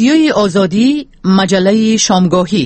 رادیوی آزادی، مجله شامگاهی.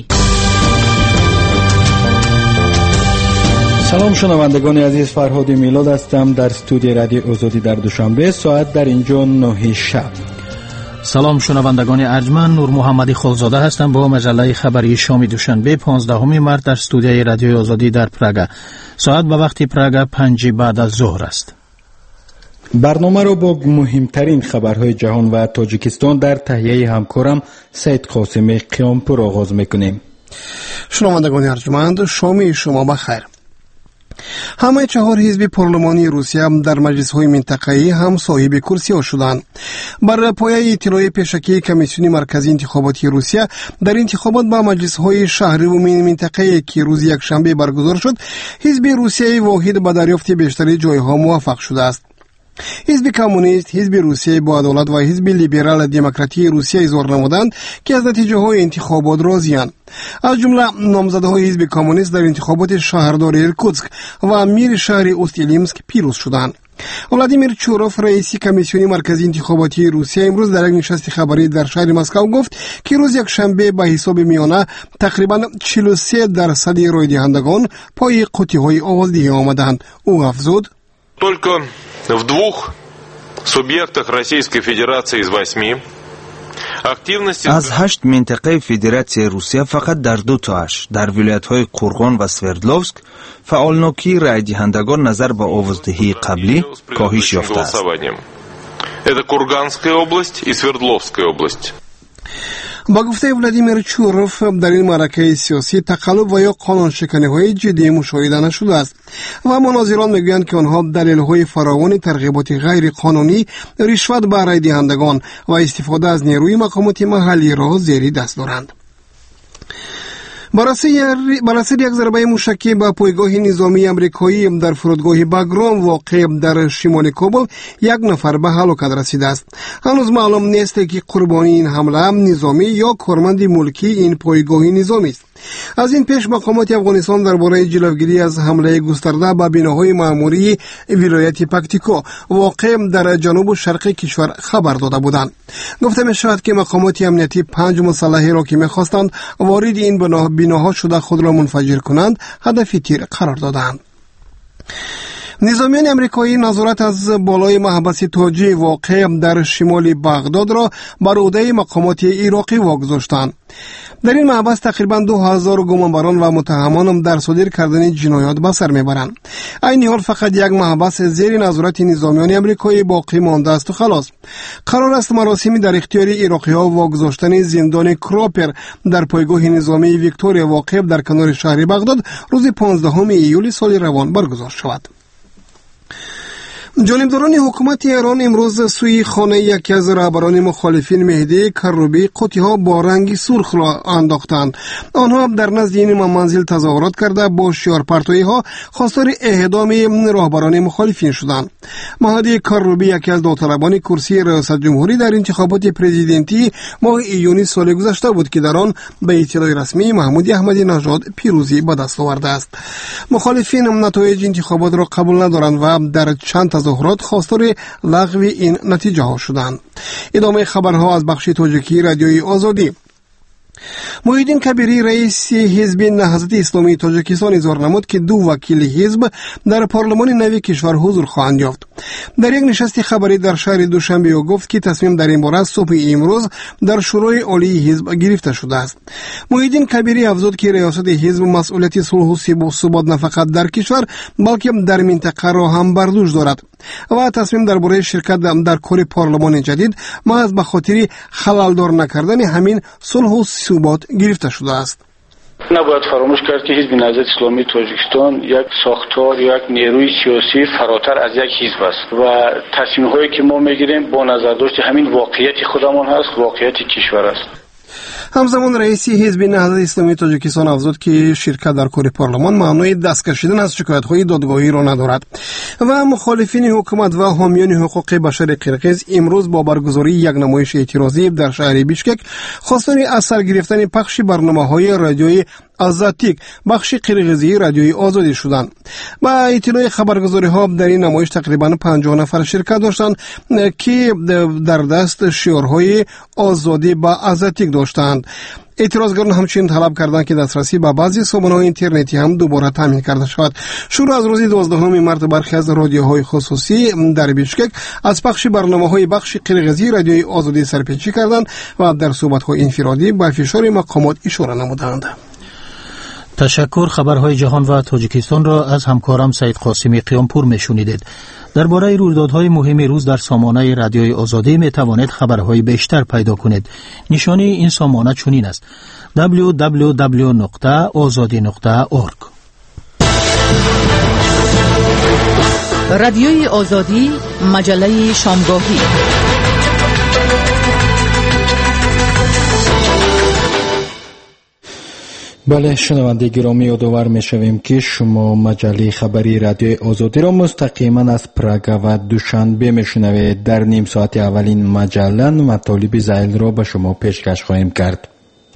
سلام شنوندگان عزیز، فرهاد میلاد هستم در استودیوی رادیو آزادی در دوشنبه. ساعت در اینجا 9 شب. سلام شنوندگان ارجمند، نور محمدی خالزاده هستم با مجله خبری شام دوشنبه 15 مارس در استودیوی رادیو آزادی در پراگ. ساعت به وقت پراگ 5 بعد از ظهر است. برنامه را با مهمترین خبرهای جهان و تاجیکستان در تهیه همکارم سید قاسمی قیامپور آغاز میکنیم. شنوندگان ارجمند، شام شما بخیر. همه 4 حزب پارلمانی روسیه در مجلس‌های منطقه‌ای هم صاحب کرسی‌ها شدند. بر پایه اطلاع پیشکی کمیسیون مرکزی انتخاباتی روسیه در انتخابات با مجلس‌های شهری و منطقه‌ای که روز یکشنبه برگزار شد، حزب روسیه واحد به دریافت بیشتر جای‌ها موفق شده است. حزب کمونیست، حزب روسیه با عدالت و حزب لیبرال دموکراتی روسیه اظهار نمودند که از نتیجه های انتخابات راضی‌اند. از جمله نامزدهای حزب کمونیست در انتخابات شهردار ایرکوتسک و میر شهر اوستیلیمسک پیروز شدند. ولادیمیر چوروف، رئیس کمیسیون مرکزی انتخاباتی روسیه، امروز در یک نشست خبری در شهر مسکو گفت که روز یکشنبه به حساب میانه تقریبا 43% رای دهندگان پای قوطی‌های آوازدهی آمدند. او افزود: Только в 2 субъектах Российской Федерации из 8 از 8 منطقه فدراسیای روسیه فقط در 2 تاش در ولایت‌های قرغان و سوردلوفسک فعالنوکی رای دهندگان نظر به آوازدهی قبلی کاهش یافته است. Это Курганская область и Свердловская область. با گفته ولادیمیر چوروف، در این معرکه سیاسی تقلب و یا قانون شکنی‌های جدی مشاهده نشده است و مناظران میگویند که آنها دلایل فراوان ترغیبات غیر قانونی، رشوت به رای دهندگان و استفاده از نیروی مقامات محلی را زیر دست دارند. بر اثر یک ضربه موشکی به پایگاه نظامی امریکایی در فرودگاه باگرام واقع در شمال کابل 1 نفر به هلاکت رسیده است. هنوز معلوم نیست که قربانی این حمله نظامی یا کارمند ملکی این پایگاه نظامی است. از این پیش مقامات افغانستان درباره جلوگیری از حمله گسترده به بناهای معموری ولایت پکتیکا واقع در جنوب شرق کشور خبر داده بودند. گفته می شود که مقامات امنیتی 5 مسلح را که می‌خواستند وارد این بناها شده خود را منفجر کنند هدف تیر قرار دادند. نظامیان امریکایی نظارت از بالای محبس تاجی واقع در شمال بغداد را بر عهده مقامات عراقی واگذاشتند. در این محبس تقریبا 2000 گمانبران و متهمان در صادر کردن جنایات به سر میبرند. این حال فقط یک محبس زیر نظارت نظامیان امریکایی باقی مانده است و خلاص. قرار است مراسمی در اختیار عراقی ها واگذاشتن زندان کراپر در پایگاه نظامی ویکتوریا واقع در کنار شهر بغداد روز 15 ایول سال روان برگزار شود. جانبداران حکومت ایران امروز سوی خانه یکی از رهبران مخالفین مهدی کروبی قوطی‌ها با رنگ سرخ را انداختند. آنها در نزد این منزل تظاهرات کرده با شعارپرتویی‌ها خواستار اعدام رهبران مخالفین شدند. مهدی کروبی یکی از داوطلبان کرسی ریاست جمهوری در انتخابات پرزیدنتی ماه ایونی سال گذشته بود که در آن به اطلاع رسمی محمود احمدی نژاد پیروزی به دست آورده است. مخالفین نتایج انتخابات را قبول ندارند و در چند تظاهرات خواستار لغو این نتیجه ها شدند. ادامه خبرها از بخش تاجیکی رادیوی آزادی. محیدین کبیری، رئیس حزب نهضت اسلامی تاجیکستان، اظهار نمود که 2 وکیل حزب در پارلمان نوی کشور حضور خواهند یافت. در یک نشست خبری در شهر دوشنبه او گفت که تصمیم در این باره صبح امروز در شورای عالی حزب گرفته شده است. محیدین کبیری افزود که ریاست حزب مسئولیت صلح و ثبات نه فقط در کشور بلکه در منطقه را هم بر دوش دارد و تصمیم درباره شرکت در کار پارلمان جدید محض به خاطر خلل‌دار نکردن همین صلح و ثبات گرفته شده است. نباید فراموش کرد که حزب نهضت اسلامی تاجیکستان یک ساختار یا یک نیروی سیاسی فراتر از یک حزب است و تصمیم‌هایی که ما میگیریم با نظرداشت همین واقعیت خودمان هست، واقعیت کشور است. همزمان رئیس حزب نهضت اسلامی تاجیکستان افزود که شرکت در کار پارلمان معنای دست کشیدن از شکایت‌های دادگاهی را ندارد و مخالفین حکومت و حامیان حقوق بشر قرقیز امروز با برگزاری یک نمایش اعتراضی در شهر بیشکک خواستار از سر گرفتن پخش برنامه‌های رادیویی آزاتیک بخش قرغیزی رادیوی آزادی شدند. با اطلاع خبرگزاری ها در این نمایش تقریبا 50 نفر شرکت داشتند که در دست شعارهای آزادی با آزاتیک داشتند. اعتراضگران همچنین طلب کردند که دسترسی به بعضی سامانه‌های اینترنتی هم دوباره تامین کرده شود. شروع از روز 12 مارس برخی از رادیوهای خصوصی در بیشکک از پخش برنامه‌های بخش قرغیزی رادیوی آزادی سرپیچی کردند و در صحبت‌های انفرادی به فشار مقامات اشاره نمودند. تشکر. خبرهای جهان و تاجیکستان را از همکارم سید قاسمی قیامپور میشنیدید. درباره رویدادهای مهم روز در سامانه رادیوی آزادی می توانید خبرهای بیشتر پیدا کنید. نشانی این سامانه چنین است: www.azadi.org. رادیوی آزادی، مجله شامگاهی. بله شنونده گرامی، یادآور میشویم که شما مجله خبری رادیوی آزادی را مستقیما از پراگ و دوشنبه میشنوید. در نیم ساعت اولین مجله مطالب ذیل را به شما پیشکش خواهیم کرد.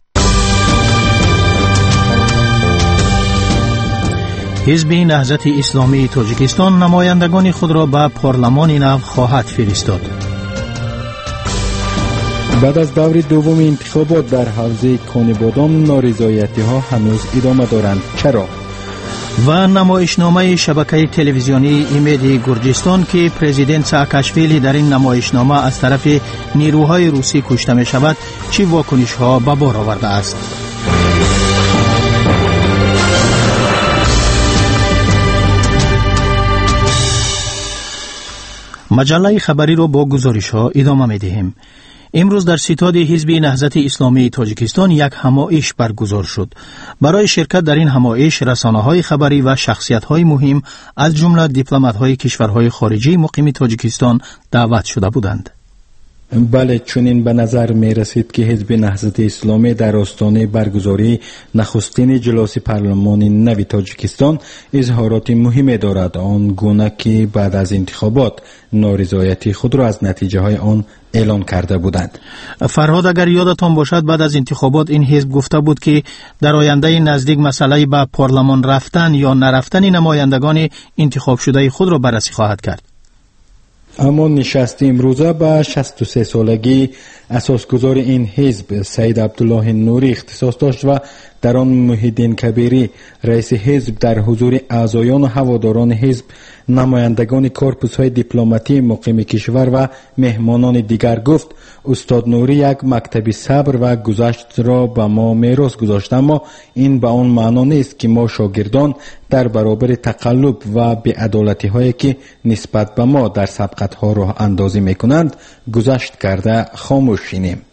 حزب نهضت اسلامی تاجیکستان نمایندگان خود را به پارلمان نو خواهد فرستاد. بعد از دور دوم انتخابات در حوزه کانبادام نارضایتی ها هنوز ادامه دارند. چرا؟ و نمایشنامه شبکه تلویزیونی امید گرجستان که پرزیدنت ساکاشویلی در این نمایشنامه از طرف نیروهای روسی کشته می شود چه واکنش ها به بار آورده است؟ مجله خبری را با گزارش ها ادامه می دهیم. امروز در ستاد حزب نهضت اسلامی تاجیکستان یک همایش برگزار شد. برای شرکت در این همایش رسانه‌های خبری و شخصیت‌های مهم از جمله دیپلمات‌های کشورهای خارجی مقیم تاجیکستان دعوت شده بودند. بله، چنین به نظر می رسید که حزب نهضت اسلامی در آستانه برگزاری نخستین اجلاس پارلمان نو تاجیکستان اظهارات مهمی دارد، آن گونه که بعد از انتخابات نارضایتی خود را از نتیجه های آن اعلان کرده بودند. فرهاد، اگر یادتان باشد بعد از انتخابات این حزب گفته بود که در آینده نزدیک مسئله به پارلمان رفتن یا نرفتن نمایندگان انتخاب شده خود را بررسی خواهد کرد. اما نشست امروزه به 63 سالگی اساسگزار این حزب سید عبدالله نوری اختصاص داشت و در آن محیدین کبیری رئیس حزب در حضور اعضایان و هواداران حزب، نمایندگان کورپوس های دیپلماتی مقیم کشور و مهمانان دیگر گفت استاد نوری یک مکتب صبر و گذشت را به ما میراث گذاشت، اما این به آن معنا نیست که ما شاگردان در برابر تقلب و بی‌عدالتی هایی که نسبت به ما در سبقت ها راه اندازی میکنند گذشت کرده خاموش شینیم.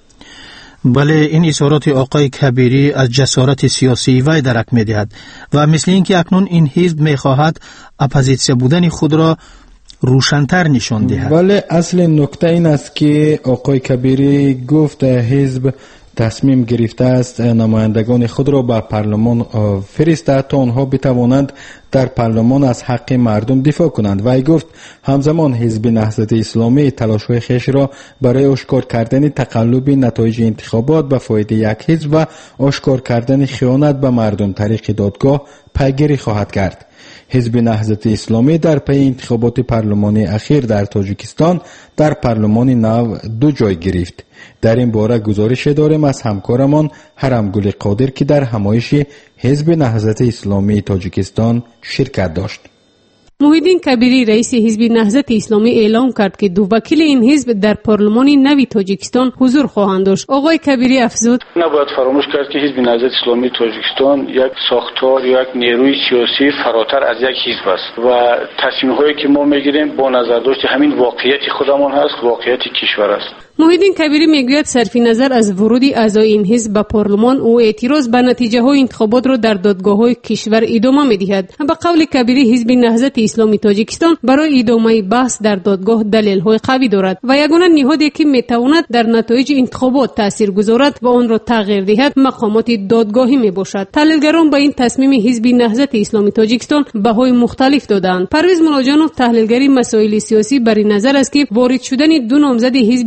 بله، این اظهارات آقای کبیری از جسارت سیاسی وی درک می‌دهد و مثل اینکه اکنون این حزب می‌خواهد اپوزیسیون بودن خود را روشن‌تر نشان دهد. بله، اصل نکته این است که آقای کبیری گفت حزب تصمیم گرفته است نمایندگان خود را به پارلمان فرستد تا آنها بتوانند در پارلمان از حق مردم دفاع کنند. وی گفت همزمان حزب نهضت اسلامی تلاش‌های خویش را برای آشکار کردن تقلب نتایج انتخابات به فایده یک حزب و آشکار کردن خیانت به مردم طریق دادگاه پیگیری خواهد کرد. حزب نهضت اسلامی در پی انتخابات پارلمانی اخیر در تاجیکستان در پارلمان نو 2 جای گرفت. در این باره گزارش داریم از همکارمان هرمگل قادر که در همایش حزب نهضت اسلامی تاجیکستان شرکت داشت. محیدین کبیری رئیس حزب نهضت اسلامی اعلام کرد که 2 وکیل این حزب در پارلمان نو تاجیکستان حضور خواهند داشت. آقای کبیری افزود: نباید فراموش کرد که حزب نهضت اسلامی تاجیکستان یک ساختار یا یک نیروی سیاسی فراتر از یک حزب است و تصمیم‌هایی که ما میگیریم با نظر داشت همین واقعیت خودمان هست، واقعیت کشور است. محیدین کبیری میگوید صرف نظر از ورود اعضای این حزب به پارلمان او اعتراض به نتیجه های انتخابات را در دادگاه‌های کشور ادامه می‌دهد. به قول کبیری حزب نهضت اسلامی تاجیکستان برای ادامه بحث در دادگاه دلیل‌های قوی دارد و یگانه نهادی که میتواند در نتایج انتخابات تاثیر گذارد و آن را تغییر دهد مقامات دادگاهی میباشد. تحلیلگران به این تصمیم حزب نهضت اسلامی تاجیکستان بهای مختلف دادند. پرویز ملاجانوف تحلیلگری مسائل سیاسی بر این نظر است که وارد شدن 2 نامزد حزب نهضت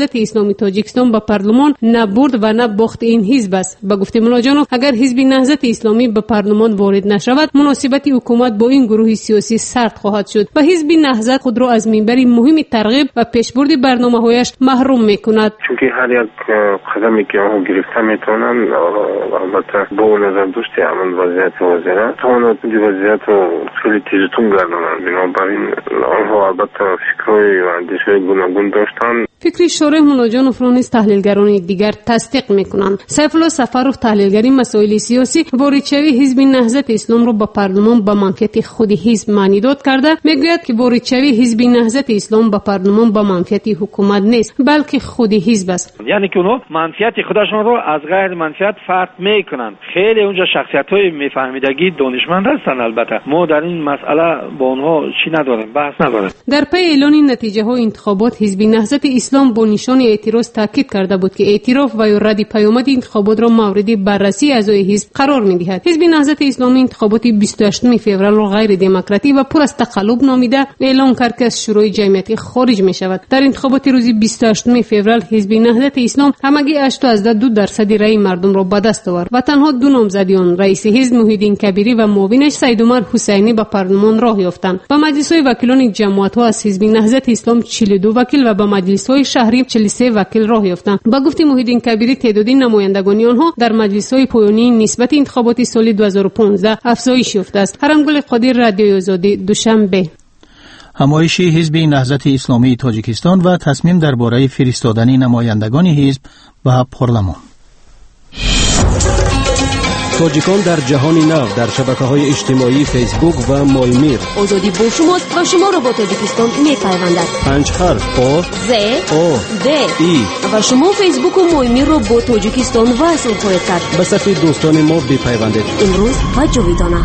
نهضت اسلامی تاجیکستان به پارلمان نه برد و نه باخت این حزب است. به گفته ملاجانو اگر حزب نهضت اسلامی به پارلمان وارد نشود مناسبت حکومت با این گروه سیاسی سرد خواهد شد و حزب نهضت خود را از منبر مهم ترغیب و پیشبرد برنامه‌هایش محروم می‌کند. چون هر یک قدمی که آنها گرفته میتونن البته با نظر داشت همون وضعیت وزیره تواند وضعیت رو خیلی تیزتون گردانند. بنابراین آنها البته فکرهای و اندیشهای گوناگون داشتن. فکری شورای ملاجان فرانیز تحلیلگران دیگر تصدیق میکنند. سیف الله سفرخ تحلیلگری مسائل سیاسی واردشوی حزب نهضت اسلام را به پارلمان به منفعت خود حزب معنی داد کرده میگوید که واردشوی حزب نهضت اسلام به پارلمان به منفعت حکومت نیست بلکه خود حزب است. یعنی که اونها منفعت خودشون رو از غیر منفعت فرد میکنند. خیلی اونجا شخصیت‌های میفهمیدگی دانشمند هستند. البته ما در این مسئله با اونها چی نداریم، بحث نداریم. در پی اعلان نتیجه های انتخابات حزب نهضت اسلام با نشان اعتراض تاکید کرده بود که اعتراف و یا رد پیامد انتخابات را مورد بررسی اعضای حزب قرار می‌دهد. حزب نهضت اسلامی انتخابات 28 فوریه را غیر دموکراتیک و پر از تقلب نامیده اعلام کرد که از شورای جمعیتی خارج می‌شود. در انتخابات روز 28 فوریه حزب نهضت اسلام همگی 8.2% رای مردم را به دست آورد و تنها دو نامزدیان رئیس حزب محیدین کبیری و معاونش سید عمر حسینی به پارلمان راه یافتند. به مجلس‌های وکیلان جماعت‌ها از حزب نهضت اسلام 42 وکیل و به مجلس‌های شهری 43 وکیل راه یافتند. با گفته محیدین کبیری تعداد نمایندگان آنها در مجلس‌های پایانی نسبت انتخابات سال 2015 افزایش یافته است. حرمگل قادر، رادیوی آزادی، دوشنبه. همایش حزب نهضت اسلامی تاجیکستان و تصمیم درباره فرستادن نمایندگان حزب به پارلمان. تاجیکان در جهان نو در شبکه‌های اجتماعی فیسبوک و مایمیر. آزادی با شماست و شما را با تاجیکستان می‌پیوندد. 5 حرف آ ز او د ای و شما فیسبوک و مایمیر را با تاجیکستان وصل خواهید کرد. به صفحه دوستان ما بپیوندید. امروز و جاویدانه.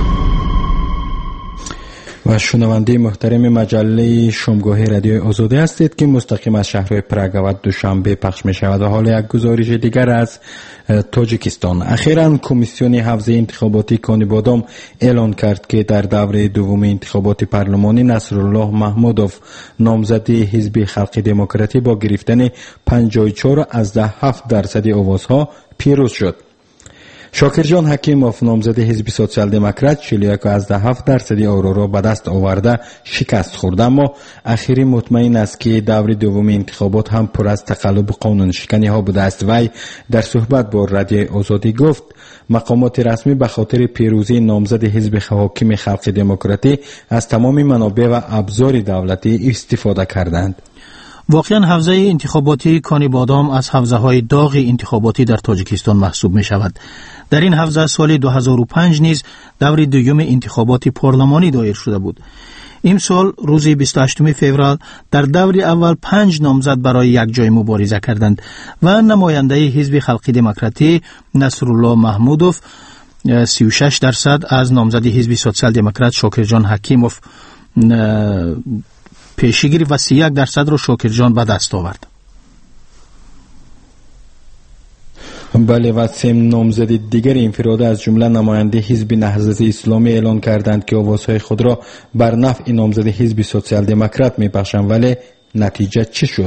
و شنونده محترم مجله شامگاهی رادیوی آزادی هستید که مستقیم از شهرهای پراگ و دوشنبه پخش می شود. و حالا یک گزارش دیگر از تاجیکستان. اخیراً کمیسیون حفظ انتخاباتی کانیبادام اعلان کرد که در دوره دوم انتخابات پارلمانی نصرالله محمودوف نامزد حزب خلق دموکراتی با گرفتن 54.7% آوازها پیروز شد. شاکرجان حکیموف نامزد حزب سوسیال دموکرات 41.7% آرا را به دست آورده شکست خورد، اما اخیری مطمئن است که دور دوم انتخابات هم پر از تقلب قانون شکنی ها بوده است. وی در صحبت با رادیوی آزادی گفت مقامات رسمی به خاطر پیروزی نامزد حزب حاکم خلق دموکراتی از تمام منابع و ابزار دولتی استفاده کردند. واقعا حوزه انتخاباتی کانیبادام از حوزه های داغ انتخاباتی در تاجیکستان محسوب می شود. در این حوزه سال 2005 نیز دور دوم انتخابات پارلمانی دایر شده بود. امسال روز 28 فوریه در دور اول 5 نامزد برای یک جای مبارزه کردند و نماینده حزب خلق دموکراتی نصرالله محمودوف 36% از نامزد حزب سوسیال دموکرات شاکرجان حکیموف پیشگیری و 31% را شاکرجان به دست آورد. بله، و 3 نامزد دیگر انفرادی از جمله نماینده حزب نهضت اسلامی اعلان کردند که آوازهای خود را بر نفع نامزد حزب سوسیال دموکرات می‌بخشند. ولی نتیجه چی شد؟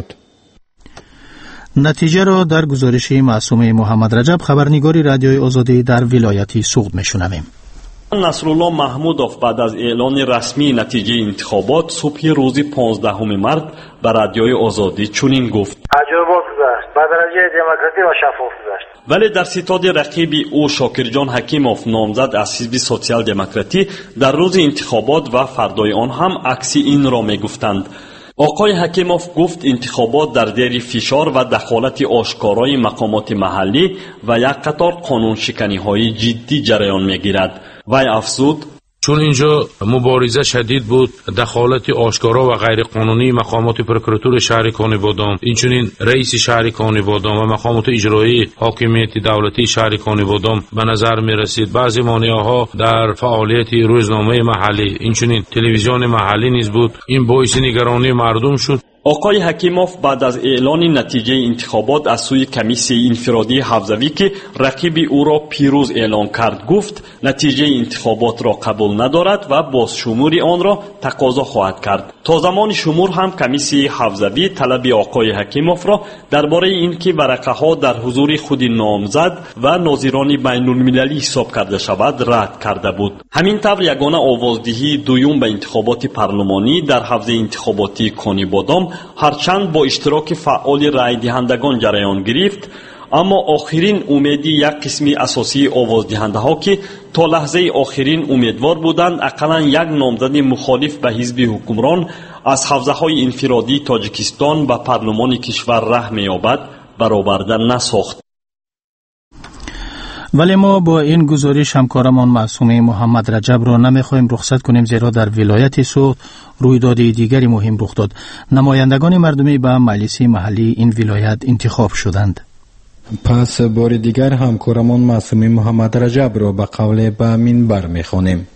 نتیجه را در گزارش معصومه محمد رجب، خبرنگار رادیوی آزادی در ولایت سوغد می‌شنویم. نصرالله محمودوف بعد از اعلان رسمی نتیجه انتخابات صبح روز 15 مارس به رادیوی آزادی چنین گفت: عجایبات گذشت، به درجه دموکراتی و شفاف گذشت. ولی در ستاد رقیب او شاکرجان حکیموف نامزد از حزب سوسیال دموکراتی در روز انتخابات و فردای آن هم عکس این را میگفتند. آقای حکیموف گفت انتخابات در زیر فشار و دخالت آشکارای مقامات محلی و یک قطار قانون شکنی های جدی جریان میگیرد. وی افزود: چون اینجا مبارزه شدید بود، دخالت آشکارا و غیر قانونی مقامات پروکراتور شهر کانیبادام، اینچنین رئیس شهر کانیبادام و مقامات اجرایی حاکمیت دولتی شهر کانیبادام به نظر می رسید. بعضی مانعها در فعالیت روزنامه محلی، اینچنین تلویزیون محلی نیز بود. این باعث نگرانی مردم شد. آقای حکیموف بعد از اعلان نتیجه انتخابات از سوی کمیسیون انفرادی حفظوی که رقیب او را پیروز اعلان کرد گفت نتیجه انتخابات را قبول ندارد و بازشموری آن را تقاضا خواهد کرد. تا زمان شمور هم کمیسیون حفظوی طلب آقای حکیموف را درباره اینکه ورقه‌ها در حضور خود نامزد و ناظران بین‌المللی حساب کرده شود رد کرده بود. همین طور یگانه آوازدهی دوم به انتخابات پارلمانی در حوزه انتخاباتی کانی بادام هرچند با اشتراک فعال رای دهندگان جریان گرفت، اما آخرین امیدی یک قسمی اساسی آوازدهنده ها که تا لحظه آخرین امیدوار بودند اقلا یک نامزد مخالف به حزب حکمران از حوزه های انفرادی تاجیکستان به پارلمان کشور راه می‌یابد برآورده نساخت. ولی ما با این گزارش همکارمان معصومه محمد رجب را نمیخواهیم رخصت کنیم، زیرا در ولایت سوخت رویداد دیگری مهم رخ داد. نمایندگان مردمی به مجلس محلی این ولایت انتخاب شدند. پس بار دیگر همکارمان معصومه محمد رجب را به قول به منبر میخوانیم.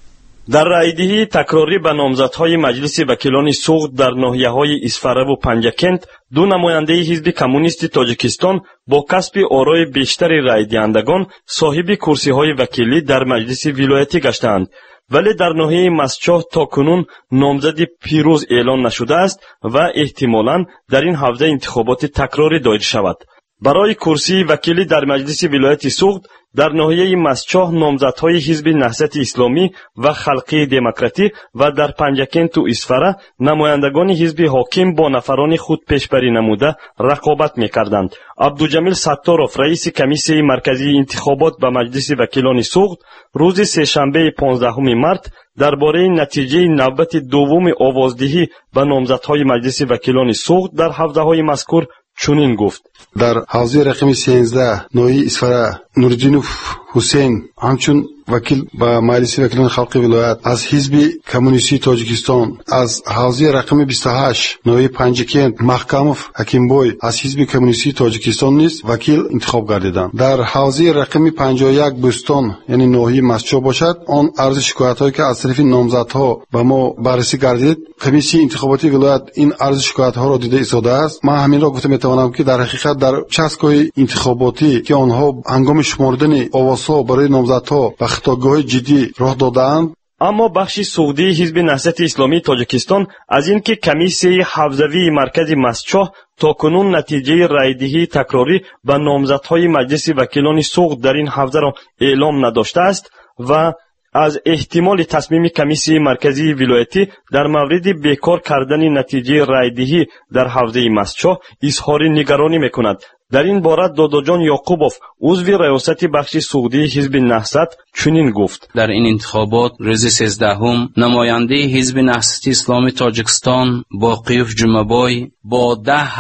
در رایدهی تکراری به نامزدهای مجلس وکیلان سوخت در ناحیه‌های اسفره و پنجکند دو نماینده حزب کمونیست تاجیکستان با کسب آرای بیشتر رای دهندگان صاحب کرسی‌های وکیلی در مجلس ولایتی گشتند، ولی در ناحیه مسچاه تا کنون نامزد پیروز اعلان نشده است و احتمالاً در این حوزه انتخابات تکراری دایر شود. برای کرسی وکیلی در مجلس ولایت سوخت در ناحیه مسچاه نامزدهای حزب نهضت اسلامی و خلقی دموکراتی و در پنجکند و اسفره نمایندگان حزب حاکم با نفران خود پیشبری نموده رقابت می‌کردند. عبدالجمیل ستاروف رئیس کمیسیون مرکزی انتخابات به مجلس وکیلان سوخت روز سه‌شنبه 15 مارت درباره نتیجه نوبت دوم آوازدهی به نامزدهای مجلس وکیلان سوخت در حوزه‌های مذکور چنین گفت: در حوزه رقم 13 نوعی اسفره نوردینوف حسین همچون وکیل با مجلس وکیلان خلقی ولایت از حزب کمونیستی تاجیکستان، از حوزه رقم 28 نوعی پنجکند محکموف حکیمبوی از حزب کمونیستی تاجیکستان نیز وکیل انتخاب گردیدند. در حوزه رقم 51 بوستان یعنی نوعی مسچو باشد، آن عرض شکایت‌هایی که از طرف نامزدها به ما بررسی گردید، کمیسیون انتخاباتی ولایت این عرض شکایت‌ها را دیده ایستاده است. من همین را گفته می‌توانم که در حقیقت در چسک‌های انتخاباتی که آنها هنگام شمردن آوازها برای نامزدها به خطاگاه جدی راه دادند، اما بخش سعودی حزب نهضت اسلامی تاجیکستان از اینکه کمیسیون حفظوی مرکز مسچاه تا کنون نتیجه رایدهی تکراری به نامزدهای مجلس وکیلان سوخت در این حوزه را اعلام نداشته است و از احتمال تصمیم کمیسیون مرکزی ولایتی در مورد بیکار کردن نتیجه رایدهی در حوزه مسچاه اظهار نگرانی میکند. در این باره داداجان یعقوبوف عضو ریاست بخش سعودی حزب نهضت چنین گفت: در این انتخابات روز 13 نماینده حزب نهضت اسلامی تاجیکستان باقیوف جمعبای با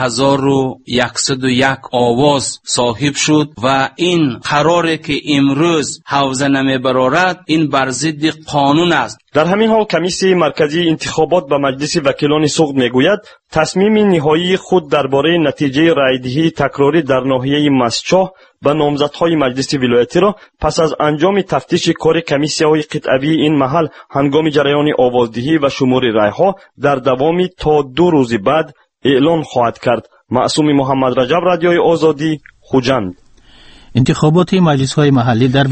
10,101 آواز صاحب شد و این قراره که امروز حوزه نمیبرارد، این بر ضد قانون است. در همین حال کمیسیون مرکزی انتخابات به مجلس وکیلان سوخت میگوید تصمیم نهایی خود درباره نتیجه رایدهی تکراری در ناحیه مسچاه به نامزدهای مجلس ولایتی را پس از انجام تفتیش کار کمیسی‌های قطعی این محل هنگام جریان آوازدهی و شمار رای‌ها در دوام تا 2 روز بعد اعلان خواهد کرد. معصوم محمد رجب، رادیوی آزادی، خوجند. انتخابات مجلس‌های محلی در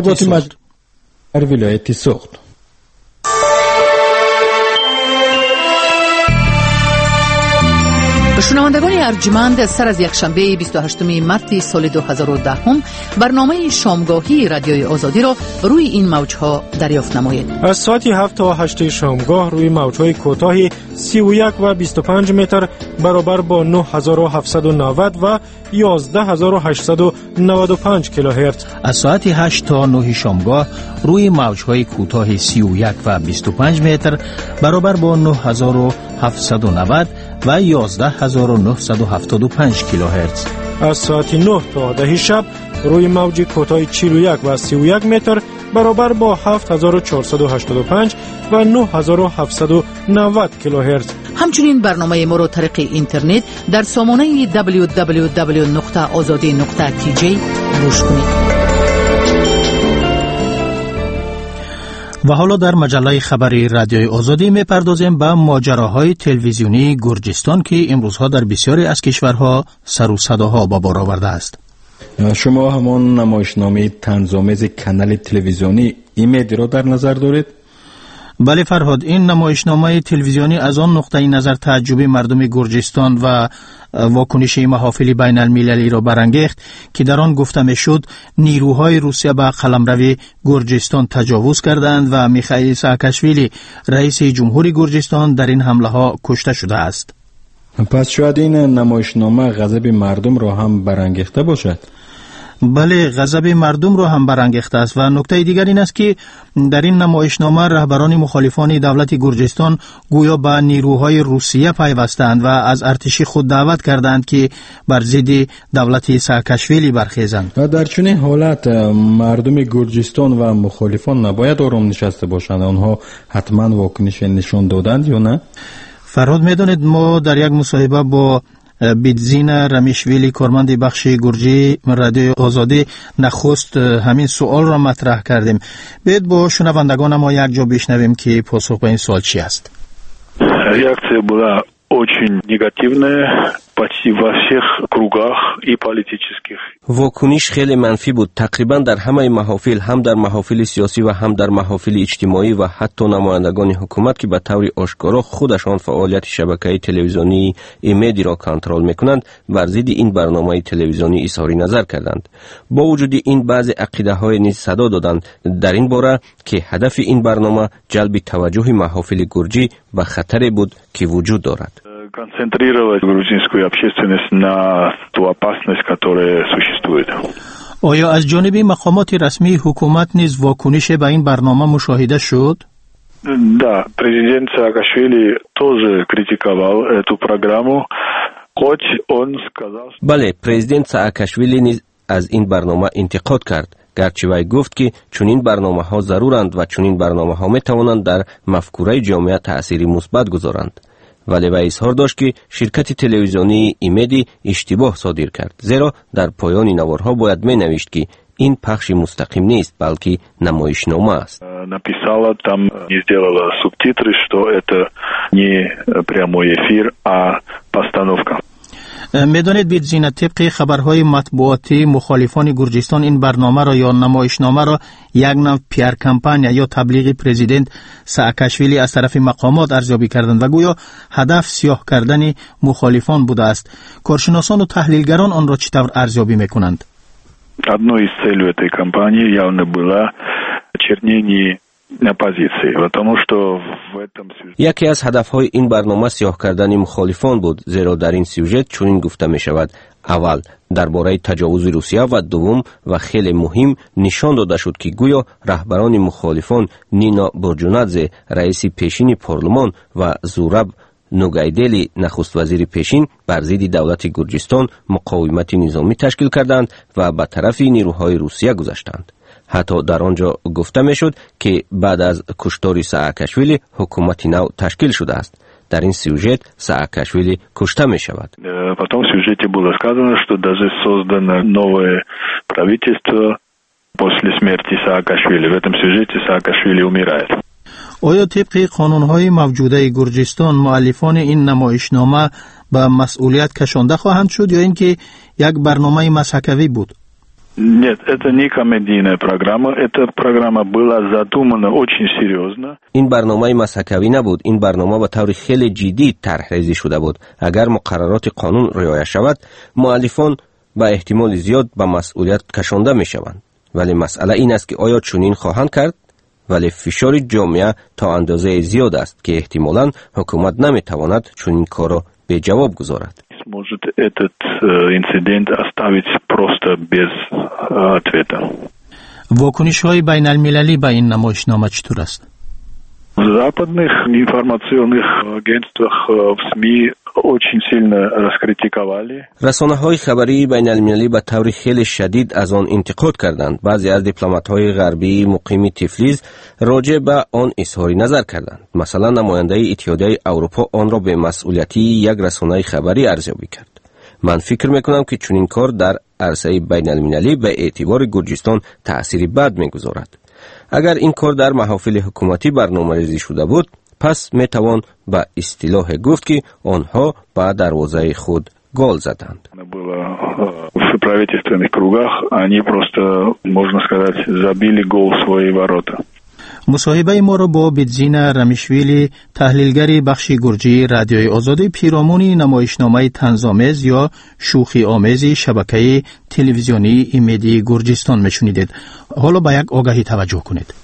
ولایت سوخت. شنوندگان ارجمند، سر از یکشنبه 28 مارس سال 2010 برنامه شامگاهی رادیوی آزادی را روی این موجها دریافت نمایید. از ساعت 7 تا 8 شامگاه روی موجهای کوتاه 31 و 25 متر برابر با 9790 و 11895 کیلوهرتز. از ساعت 8 تا 9 شامگاه روی موجهای کوتاه 31 و 25 متر برابر با 9790 و 11975 کیلوهرتز. از ساعت 9 تا 10 شب روی موج کوتاه 41 و 31 متر برابر با 7485 و 9790 کیلوهرتز. همچنین برنامه ما را طریق اینترنت در سامانه www.azadi.tj گوش کنید. و حالا در مجله خبری رادیوی آزادی میپردازیم به ماجراهای تلویزیونی گرجستان که امروزها در بسیاری از کشورها سر و صداها به بار آورده است. شما همان نمایشنامه طنزآمیز کانال تلویزیونی ایمدی را در نظر دارید؟ بله فرهاد، این نمایشنامه تلویزیونی از آن نقطه نظر تعجب مردم گرجستان و واکنش محافل بین المللی را برانگیخت که در آن گفته میشد نیروهای روسیه به قلمرو گرجستان تجاوز کردند و میخائیل ساکاشویلی رئیس جمهوری گرجستان در این حمله ها کشته شده است. پس شاید این نمایشنامه غضب مردم را هم برانگیخته باشد. بله، غضب مردم را هم برانگیخته است و نکته دیگر این است که در این نمایشنامه رهبران مخالفان دولت گرجستان گویا به نیروهای روسیه پیوستند و از ارتش خود دعوت کردند که بر ضد دولت ساکاشویلی برخیزند. و در چنین حالت مردم گرجستان و مخالفان نباید آرام نشسته باشند، آنها حتما واکنش نشان دادند یا نه؟ فرهاد، میدانید ما در یک مصاحبه با بیدزین رمیشویلی کارمند بخش گرجی رادیوی آزادی نخست همین سوال را مطرح کردیم. باید با شنوندگان ما یک جا بشنویم که پاسخ به این سوال چی است. Реакция была очень негативная почти во всех кругах и политических. واکنش خیلی منفی بود. تقریبا در همه محافل، هم در محافل سیاسی و هم در محافل اجتماعی و حتی نمایندگان حکومت که به طور آشکارا خودشان فعالیت شبکه تلویزیونی ایمدی را کنترل میکنند بر ضد این برنامه تلویزیونی اظهار نظر کردند. با وجود این بعضی عقیده های نیز صدا دادند در این باره که هدف این برنامه جلب توجه محافل گرجی به خطری بود که وجود دارد. Концентрировать грузинскую общественность на ту опасность, которая существует. آیا از جانب مقامات رسمی حکومت نیز واکنش به این برنامه مشاهده شد؟ Да, президент Саакашвили тоже критиковал эту программу, хоть он сказал... بله، پرزیدنت ساکاشویلی نیز از این برنامه انتقاد کرد، گرچه وی گفت که چنین برنامه‌ها ضرورند و چنین برنامه‌ها می‌توانند در مفکوره جامعه تأثیری مثبت گذارند. ولی وی اظهار داشت که شرکت تلویزیونی ایمدی اشتباه صادر کرد، زیرا در پایان نوارها باید می نوشت که این پخش مستقیم نیست بلکه نمایشنامه است. Написала там, не сделала субтитры, что это не прямой эфир, а постановка. میدانید بیدزین طبق خبرهای مطبوعاتی مخالفان گرجستان این برنامه را یا نمایشنامه را یک نوع PR کمپانی یا تبلیغ پرزیدنت ساکاشویلی از طرف مقامات ارزیابی کردند و گویا هدف سیاه کردن مخالفان بوده است. کارشناسان و تحلیلگران آن را چطور ارزیابی میکنند؟ Одной из целей этой кампании явно было очернение оппозиции, потому что в этом сюжете... یکی از هدفهای این برنامه سیاه کردن مخالفان بود، زیرا در این سیوژت چنین گفته می شود: اول درباره تجاوز روسیه و دوم و خیلی مهم نشان داده شد که گویا رهبران مخالفان نینا برجونادزه رئیس پیشین پارلمان و زوراب نوگایدلی نخست وزیر پیشین بر ضد دولت گرجستان مقاومت نظامی تشکیل کردند و به طرف نیروهای روسیه گذاشتند. حتی در آنجا گفته میشد که بعد از کشتار ساکاشویلی حکومت نو تشکیل شده است. در این سیوژت ساکاشویلی کشته می شود. Потом в сюжете было сказано, что даже создано новое правительство после смерти Саакашвили. В этом сюжете Саакашвили умирает. آیا طبق قانون‌های موجوده گرجستان مؤلفان این نمایشنامه به مسئولیت کشانده خواهند شد یا اینکه یک برنامه مسحکوی بود؟ Нет, это не комедийная программа. Эта программа была задумана очень серьезно. این برنامه مسحکوی نبود. این برنامه به طور خیلی جدی طرح‌ریزی شده بود. اگر مقررات قانون رعایت شود، مؤلفان با احتمال زیاد به مسئولیت کشانده می‌شوند. ولی مسئله این است که آیا چنین خواهند کرد؟ ولی فشار جامعه تا اندازه زیاد است که احتمالاً حکومت نمی‌تواند چنین کار را به جواب گذارد. Может этот инцидент оставить просто без ответа. واکنش‌های بین المللی به این نمایشنامه چطور است؟ В западных информационных агентствах, в СМИ очень сильно раскритиковали. رسانه‌های خبری بین المللی به طور خیلی شدید از آن انتقاد کردند. بعضی از دیپلمات‌های غربی مقیم تفلیس راجع به آن اظهار نظر کردند. مثلا نماینده اتحادیه اروپا آن را به مسئولیتی یک رسانه خبری ارزیابی کرد. من فکر میکنم که چنین کار در عرصه بین المللی به اعتبار گرجستان تأثیری بد میگذارد. اگر این کار در محافل حکومتی برنامه‌ریزی شده بود، پس میتوان به اصطلاح گفت که آنها به دروازه خود گل زدند. В правительственных кругах они просто, можно сказать, забили гол в свои ворота. مصاحبه ما را با بیتزین رمیشویلی، تحلیلگر بخش گرجی رادیوی آزادی، پیرامون نمایشنامه طنزآمیز یا شوخی آمیز شبکه تلویزیونی امیدی گرجستان میشنیدید. حالا به یک آگهی توجه کنید.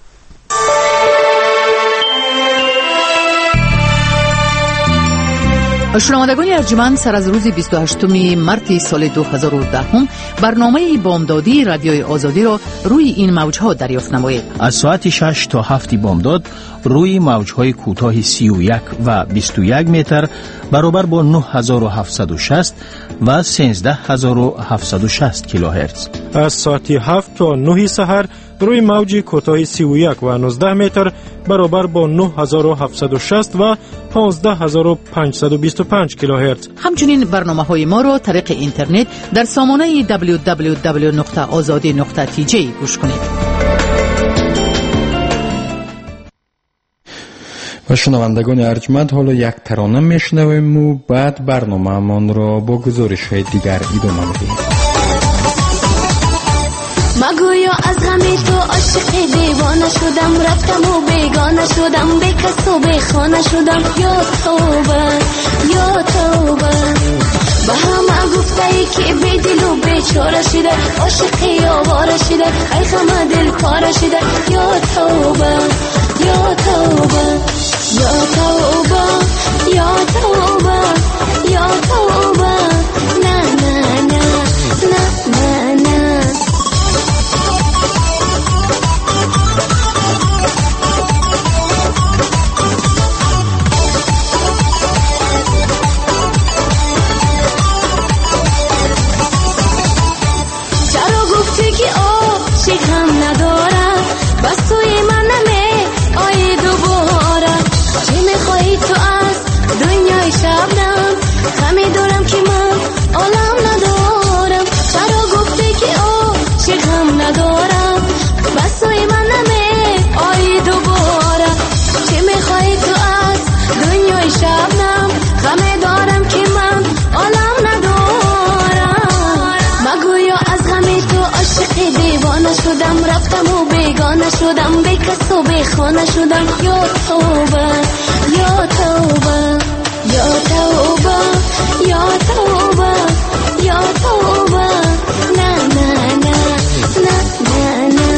شنوندگان ارجمند، سر از روز 28 مارس سال 2010 برنامه بامدادی رادیوی آزادی را روی این موجها دریافت نمایید. از ساعت 6 تا 7 بامداد روی موجهای کوتاه 31 و 21 متر برابر با 9760 و 13760 کیلوهرتز. از ساعت 7 تا 9 سحر روی موج کوتاه 31 و 19 متر برابر با 9760 و 15525 کیلوهرتز. همچنین برنامه‌های ما را طریق اینترنت در سامانه www.azadi.tj گوش کنید. و شنوندگان ارجمند، حالا یک ترانه میشنویم و بعد برنامه‌مان را با گزارش‌های دیگر ادامه میدیم. مگویا از غم تو عاشق دیوانه شدم، رفتم و بیگانه شدم، به کس و به خانه شدم. یا توبه یا توبه، به همه گفته ای که بی دل و بیچاره شده، عاشقی آواره شده، ای غم دل پاره شده. یا توبه یا توبه یا توبه یا توبه یا توبه، نه نه نه نه نه نه. چرا گفتی که عاشق هم ندارم، بس توی من نمی آیی دوباره. چی میخوایی تو از دنیای شبنم، همی دارم که من عالم ندارم. چرا گفتی که عاشق هم ندارم، بس توی من نمی آیی دوباره. چی میخوایی تو از دنیای شبنم، همی دارم که من عالم ندارم. مگویا از همی تو عاشق دیوانه شدم، رفتم و بیگانه شدم، به کس و به خانه شدم. یا توبه یا توبه یا توبه یا توبه یا توبه، نه نه نه نه نه نه.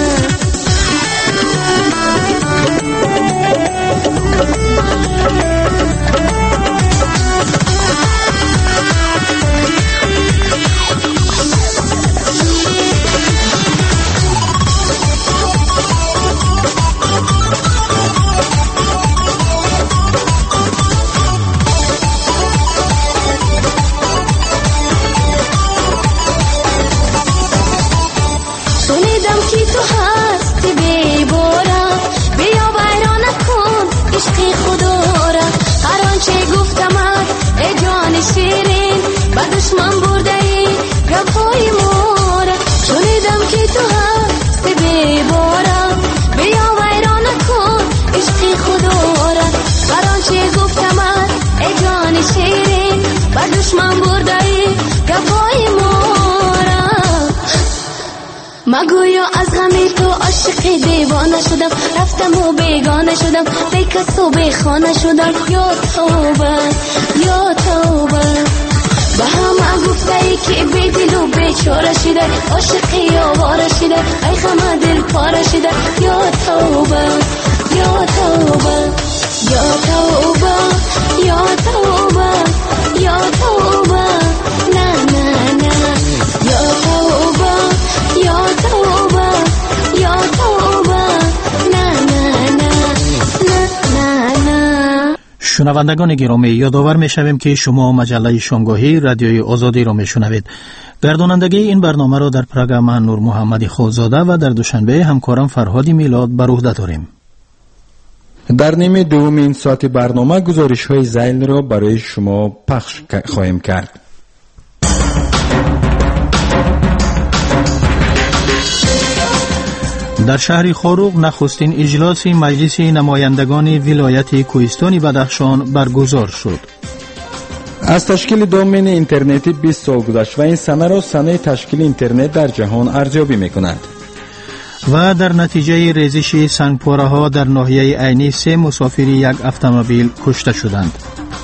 مگویا از غمی تو عاشق دیوانه شدم، رفتم و بیگانه شدم، به کس و به خانه شدم. یا توبه یا توبه، به همه گفته ای که بی دل و بیچاره شده، عاشقی آواره شده، ای غم دل پاره شده. یا توبه یا توبه یا توبه یا توبه یا توبه، نه نه نه. یا توبه یا توبه یا توبه، نه نه نه نه نه. شنوندگان گرامی، یادآور می‌شویم که شما مجله شامگاهی رادیوی آزادی را میشنوید. گردانندگی این برنامه را در پراگ من نور محمدی خالزاده و در دوشنبه همکارم فرهادی میلاد بر عهده داریم. در نیمه دوم این ساعت برنامه گزارش‌های ذیل را برای شما پخش خواهیم کرد. در شهر خاروق نخستین اجلاس مجلس نمایندگان ولایت کوهستان بدخشان برگزار شد. از تشکیل دومین اینترنتی 20 سال گذشت و این سنه را سنه تشکیل اینترنت در جهان ارزیابی می‌کند. و در نتیجه ریزش سنگپاره ها در ناحیه عینی 3 مسافر یک اتومبیل کشته شدند.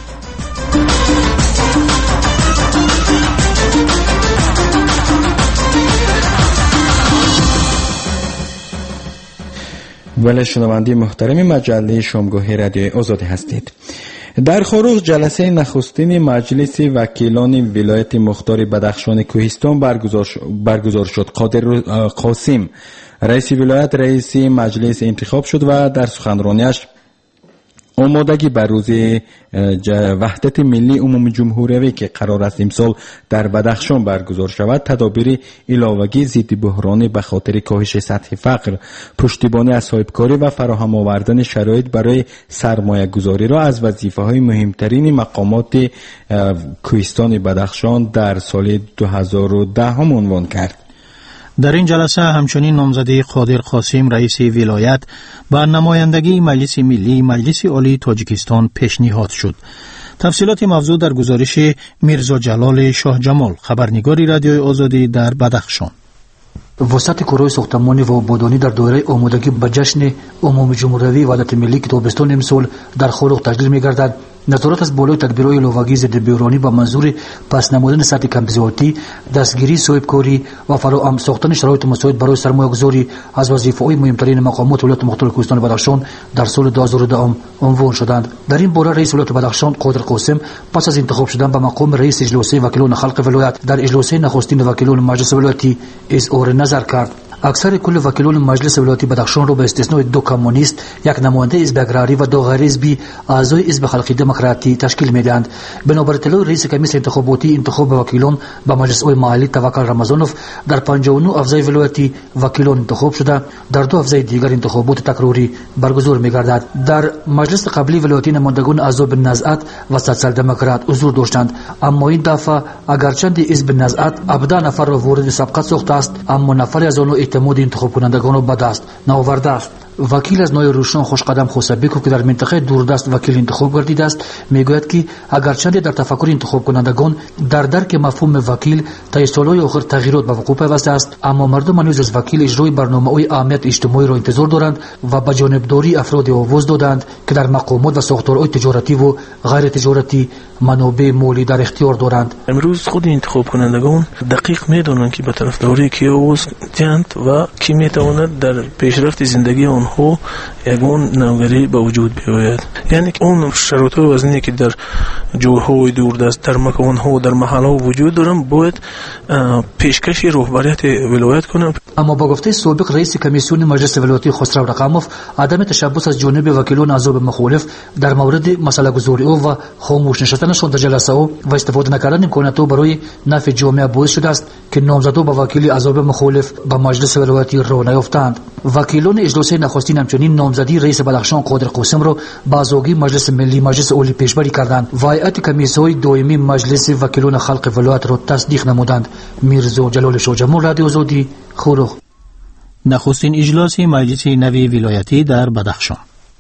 ولی شنونده محترم مجله شامگاهی رادیوی آزادی هستید. در خاروق جلسه نخستین مجلس وکیلان ولایت مختار بدخشان کوهستان برگزار شد. قادر قاسم رئیس ولایت رئیس مجلس انتخاب شد و در سخنرانیش آمادگی بر روز وحدت ملی عمومی جمهوری که قرار است امسال در بدخشان برگزار شود تدابیر علاوگی ضد بحران به خاطر کاهش سطح فقر، پشتیبانی از صاحبکاری و فراهم آوردن شرایط برای سرمایه گذاری را از وظیفه های مهمترین مقامات کوهستان بدخشان در سال 2010 عنوان کرد. در این جلسه همچنین نامزدی قادر قاسم رئیس ولایت با نمایندگی مجلس ملی مجلس عالی تاجیکستان پیشنهاد شد. تفصیلات موضوع در گزارش میرزا جلال شاه جمال، خبرنگار رادیوی آزادی در بدخشان. وسط کورای ساختمانی و آبادانی در دایره آمادگی به جشن عمومی جمهوری وحدت ملی که تابستان امسال در خاروق تجلیل می‌گردد، نظارت از بالای تدبیرهای علاوگی ضد بحرانی با منظور پس نمودن سطح کمبزیاتی، دستگیری صاحبکاری و فراهم ساختن شرایط مساعد برای سرمایه‌گذاری از وظیفه‌های مهمترین مقامات ولایت مختار کوهستان بدخشان در سال 2010 عنوان شدند. در این باره رئیس ولایت بدخشان قادر قاسم پس از انتخاب شدن به مقام رئیس اجلاس وکیلان خلق ولایت در اجلاس نخستین وکیلان مجلس ولایتی اظهار نظر کرد. اکثر کل وکیلان مجلس ولایتی بدخشان را به استثنای 2 کمونیست، 1 نماینده حزب اگراری و 2 غیر حزبی اعضای حزب خلقی دموکراتی تشکیل می‌دهند. بنابر اطلاع رئیس کمیسیون انتخاباتی انتخاب وکیلان به مجلس‌های محلی توکل رمضانوف در 59 افضای ولایتی وکیلان انتخاب شده، در 2 افضای دیگر انتخابات تکراری برگزار می‌گردد. در مجلس قبلی ولایتی نمایندگان اعضای نزعت و سوسیال دموکرات حضور داشتند، اما این دفعه اگرچند حزب نزعت 17 نفر را وارد سابقه ساخته است، اما نفری از آنها اعتماد انتخاب کنندگان را به دست نآورده است. وکیل از نوع روشن خوشقدم خوسبیکو که در منطقه دوردست وکیل انتخاب گردیده است میگوید که اگرچند در تفکر انتخاب کنندگان در درک مفهوم وکیل تا سالهای آخر تغییرات به وقوع پیوسته است، اما مردم هنوز از وکیل اجرای برنامه‌های اهمیت اجتماعی را انتظار دارند و به جانبداری افراد آواز دادند که در مقامات و ساختارهای تجارتی و غیر تجارتی منابع مالی در اختیار دارند. امروز خود انتخاب کنندگان دقیق میدونند که به طرفداری کی آواز دهند و کی میتواند در پیشرفت زندگی آنها یگان نوگری به وجود بیاید. یعنی که اون شرایط وزنی که در جاهای دوردست در مکان‌ها و در محل‌ها وجود دارند باید پیشکش رهبریت ولایت کنند. اما با گفته سابق رئیس کمیسیون مجلس ولایتی خسرو رقموف، عدم تشبث از جانب وکیلان اعضای مخالف در مورد مسئله گذاری و خاموش نشستنشان در جلسه و استفاده نکردن امکانات برای نفع جامعه باعث شده است که نامزدها به وکیل اعضای مخالف به مجلس ولایتی راه نیافتند. وکیلان اجلاس نخستین همچنین نامزدی رئیس بدخشان قادر قاسم را به اعضای مجلس ملی مجلس عالی پیشبری کردند و هیئت کمیسی‌های دائمی مجلس وکیلان خلق ولایت را تصدیق نمودند. میرزا جلال شاه جمال، رادیو آزادی، خاروق. نخستین اجلاس مجلس نوی ولایتی در بدخشان.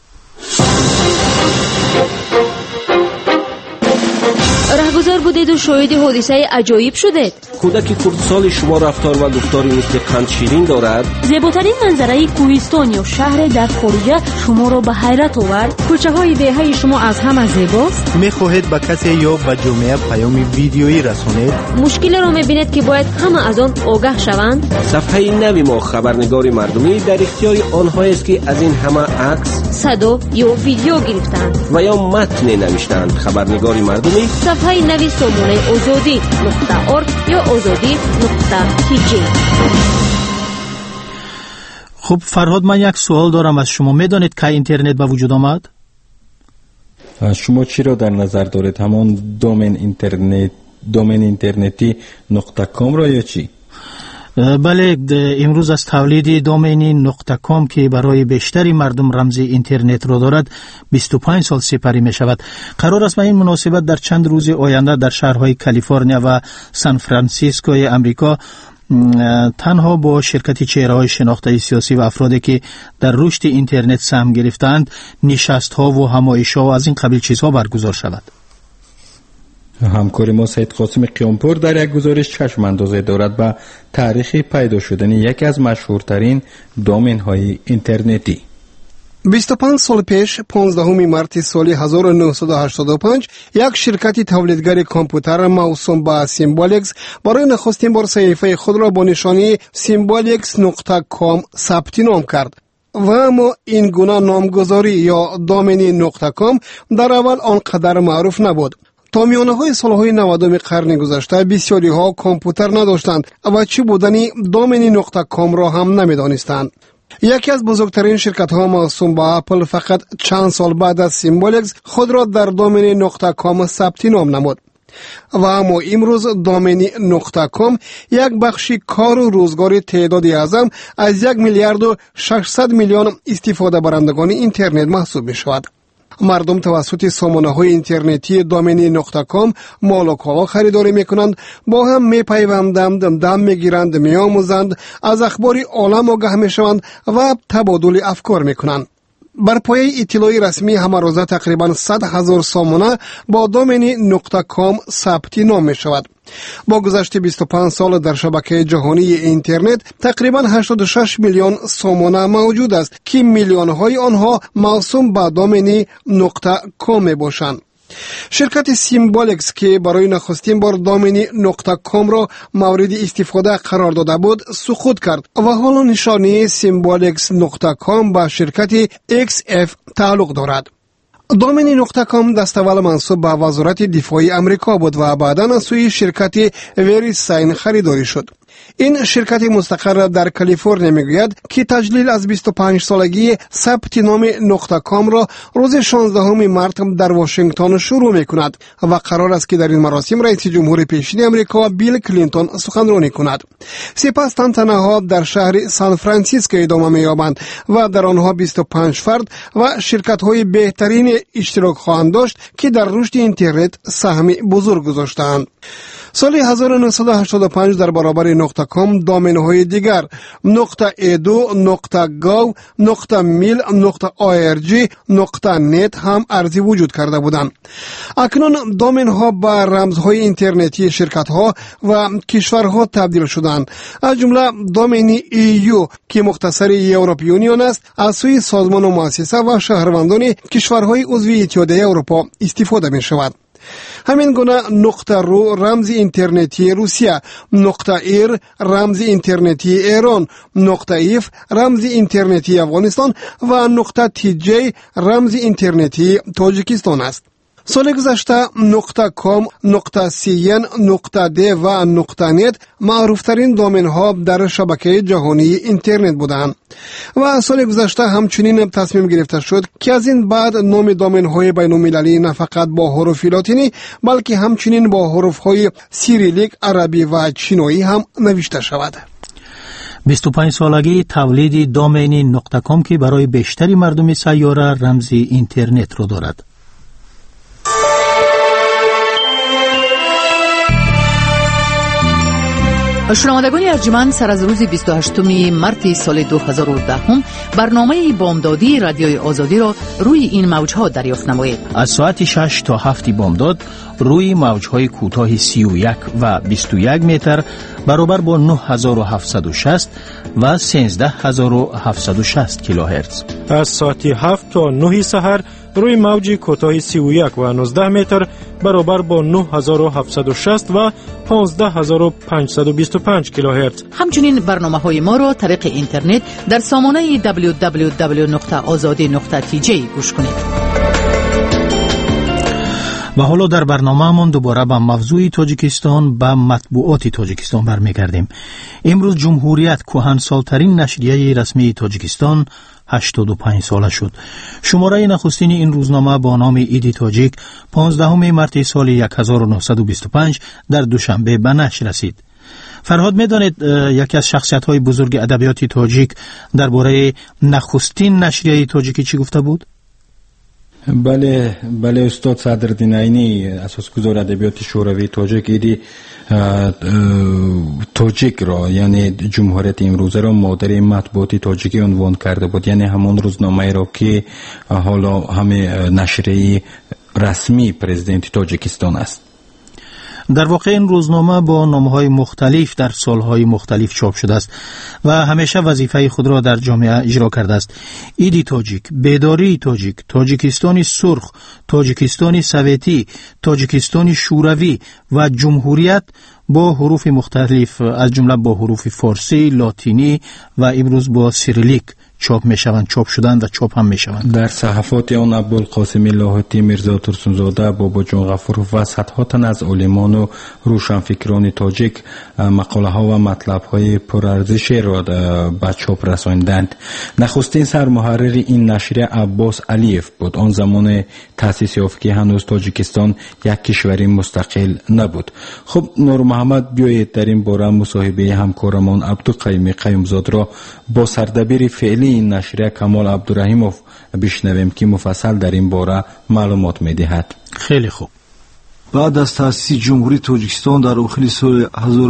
رهگذر بودید و شاهد حادثه عجایب شدید. کودک کردسال شما رفتار و گفتاری مثل قند شیرین دارد. زیباترین منظره کوهستان یا شهر در خارجه شما را به حیرت آورد. کوچه های دهه شما از همه زیباست. میخواهید به کسی یا به جامعه پیام ویدیویی رسانید. مشکل را میبینید که باید همه از آن آگاه شوند. صفحه نوی ما خبرنگار مردمی در اختیار آنهایی است که از این همه عکس، صدا یا ویدیو گرفتند و یا متن نوشتند. خبرنگار مردمی صفحه نوی سامانه آزادی.org یا آزادی.tg. خب فرهاد، من یک سوال دارم از شما. میدانید که اینترنت به وجود آمد؟ شما چی را در نظر دارید؟ همون دومین اینترنتی .com را یا چی؟ بله، امروز از تولید دومین .com که برای بیشتری مردم رمز اینترنت را دارد 25 سال سپری می شود. قرار است به این مناسبت در چند روز آینده در شهرهای کالیفرنیا و سان فرانسیسکوی امریکا تنها با شرکت چهره‌های شناخته سیاسی و افرادی که در رشد اینترنت سهم گرفتند نشست‌ها و همایش‌ها و از این قبیل چیزها برگزار شود. همکار ما سید قاسم قیامپور در یک گزارش چشم اندازی دارد به تاریخ پیدا شدن یکی از مشهورترین دامن‌های اینترنتی. 25 سال پیش 15 مارس سال 1985 یک شرکت تولیدگر کامپیوتر موسوم به سیمبولکس برای نخستین بار صفحه خود را با نشانی symbolics.com ثبت نام کرد و اما این گونه نامگذاری یا دامنی .com در اول آنقدر معروف نبود. تا میانه‌های سالهای 90 قرن گذشته بسیاری ها کامپیوتر نداشتند و چی بودنی دامنی .com را هم نمی‌دانستند. یکی از بزرگترین شرکت ها موسوم به اپل فقط چند سال بعد از سیمبولکس خود را در دامنی .com ثبت نام نمود و اما امروز دامنی .com یک بخش کار و روزگار تعدادی اعظم از 1 میلیارد و 600 میلیون استفاده برندگان اینترنت محسوب می شود. مردم توسط سامانه‌های اینترنتی دامنی .com مال و کالا خریداری میکنند، با هم میپیوندند، دم میگیرند، میآموزند، از اخبار عالم آگاه میشوند و تبادل افکار میکنند. بر پایه اطلاع رسمی همه روزه تقریبا 100,000 سامانه با دامنی .com ثبت نام می شود. با گذشت 25 سال در شبکه جهانی اینترنت تقریبا 86 میلیون سامانه موجود است که میلیون های آنها موسوم به دامنی .com می باشند. شرکت سیمبولکس که برای نخستین بار دامنی .com را مورد استفاده قرار داده بود سقوط کرد و حالا نشانی symbolics.com به شرکت XF تعلق دارد. دامنی .com دستاول منصوب به وزارت دفاع امریکا بود و بعداً از سوی شرکت وریساین خریداری شد. این شرکت مستقر در کالیفرنیا میگوید که تجلیل از 25 سالگی ثبت نام .com را روز 16 مارس در واشنگتن شروع میکند و قرار است که در این مراسم رئیس جمهور پیشین امریکا بیل کلینتون سخنرانی کند. سپس تنتنه‌ها در شهر سان فرانسیسکو ادامه می‌یابند و در آنها 25 فرد و شرکت‌های بهترین اشتراک خواهند داشت که در رشد اینترنت سهم بزرگ گذاشتند. سال 1985 در برابر .com دامنه‌های دیگر .edu، .gov، .mil، .org، .net هم ارزی وجود کرده بودند. اکنون دامنها به رمزهای اینترنتی شرکت‌ها و کشورها تبدیل شدند. از جمله دامنی EU که مختصر یوروپی یونیون است از سوی سازمان و مؤسسه و شهروندان کشورهای عضو اتحادیه اروپا استفاده می‌شود. همین گونه .ru رمز اینترنتی روسیه، .ir رمز اینترنتی ایران، .if رمز اینترنتی افغانستان و .tj رمز اینترنتی تاجیکستان است. سال گذشته .com، .cn، .d و .net معروفترین دامن ها در شبکه جهانی اینترنت بودند و سال گذشته همچنین تصمیم گرفته شد که از این بعد نام دامن های بین المللی نه فقط با حروف لاتینی بلکه همچنین با حروف های سیریلیک، عربی و چینی هم نوشته شود. 25 سالگی تولید دامنی .com که برای بیشتری مردم سیاره رمز اینترنت رو دارد. شنوندگان ارجمند، سر از روز 28 مارس سال 2010 برنامه بامدادی رادیوی آزادی را روی این موجها دریافت نمایید. از ساعت 6 تا 7 بامداد روی موجهای کوتاه 31 و 21 متر برابر با 9760 و 13760 کیلوهرتز. از ساعت 7 تا 9 سحر روی موج کوتاه 31 و 19 متر برابر با 9760 و 15525 کیلوهرتز. همچنین برنامه‌های ما را طریق اینترنت در سامانه www.azadi.tj گوش کنید. و حالا در برنامه‌مون دوباره به موضوع تاجیکستان به مطبوعات تاجیکستان برمیگردیم. امروز جمهوریت کهنسال‌ترین نشریه رسمی تاجیکستان 85 ساله شد. شماره نخستین این روزنامه با نام ایدی تاجیک 15 مارس سال 1925 در دوشنبه به نشر رسید. فرهاد میدانید یکی از شخصیت‌های بزرگ ادبیات تاجیک درباره نخستین نشریه تاجیکی چی گفته بود؟ بله استاد صدرالدین عینی اساسگزار ادبیات شوروی تاجیک ایدی تاجیک را یعنی جمهوریت امروزه را مادر مطبوعاتی تاجیکی عنوان کرده بود، یعنی همون روزنامه را که حالا همه نشریه رسمی پرزیدنت تاجیکستان است. در واقع این روزنامه با نامهای مختلف در سالهای مختلف چاپ شده است و همیشه وظیفه خود را در جامعه اجرا کرده است. ایدی تاجیک، بیداری تاجیک، تاجیکستانی سرخ، تاجیکستانی سوویتی، تاجیکستانی شوروی و جمهوریت با حروف مختلف از جمله با حروف فارسی، لاتینی و امروز با سیریلیک چاپ شدند و چاپ هم میشوند. در صحفات آن ابوالقاسم لاهوتی، میرزا ترسونزاده، بابا جان غفورов و صدها تن از عالمان و روشنفکران تاجیک مقاله ها و مطلب های پرارزش را به چاپ رساندند. نخستین سرمحرر این نشریه عباس علیف بود. آن زمان تأسیس یافت که هنوز تاجیکستان یک کشور مستقل نبود. خب نور محمد، بیایید در این باره مصاحبه همکارمان عبدالقیوم قیومزاد را با سردبیر فعلی این نشریه کمال عبدالرحیموف بشنویم که مفصل در این باره معلومات می‌دهد. خیلی خوب. بعد از تأسیس جمهوری تاجیکستان در اواخر سال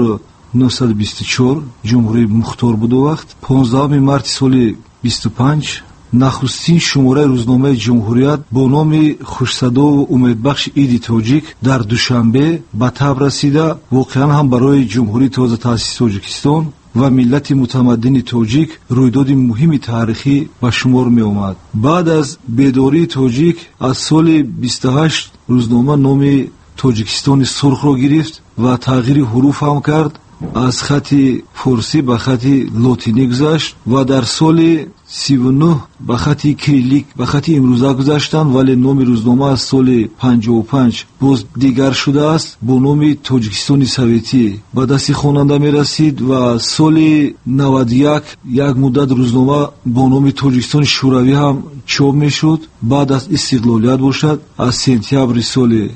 1924 جمهوری مختار بود. وقت 15 مارت سال 25 نخستین شماره روزنامه جمهوریت با نام خوشصدا و امیدبخش ایدی تاجیک در دوشنبه به تب رسیده. واقعا هم برای جمهوری تازه تأسیس تاجیکستان و ملت متمدن تاجیک رویداد مهمی تاریخی به شمار می آمد. بعد از بیداری تاجیک از سال 28 روزنامه نام تاجیکستان سرخ را گرفت و تغییر حروف هم کرد، از خط فارسی به خط لاتینی گذشت و در سال 39 به خط کریلیک به خط امروزه گذاشتند، ولی نام روزنامه از سال 55 باز دیگر شده است با نام تاجیکستان سوویتی به دست خواننده می رسید و سال 91 یک مدت روزنامه با نام تاجیکستان شوروی هم چاپ می شد. بعد از استقلالیت باشد از سپتامبر سال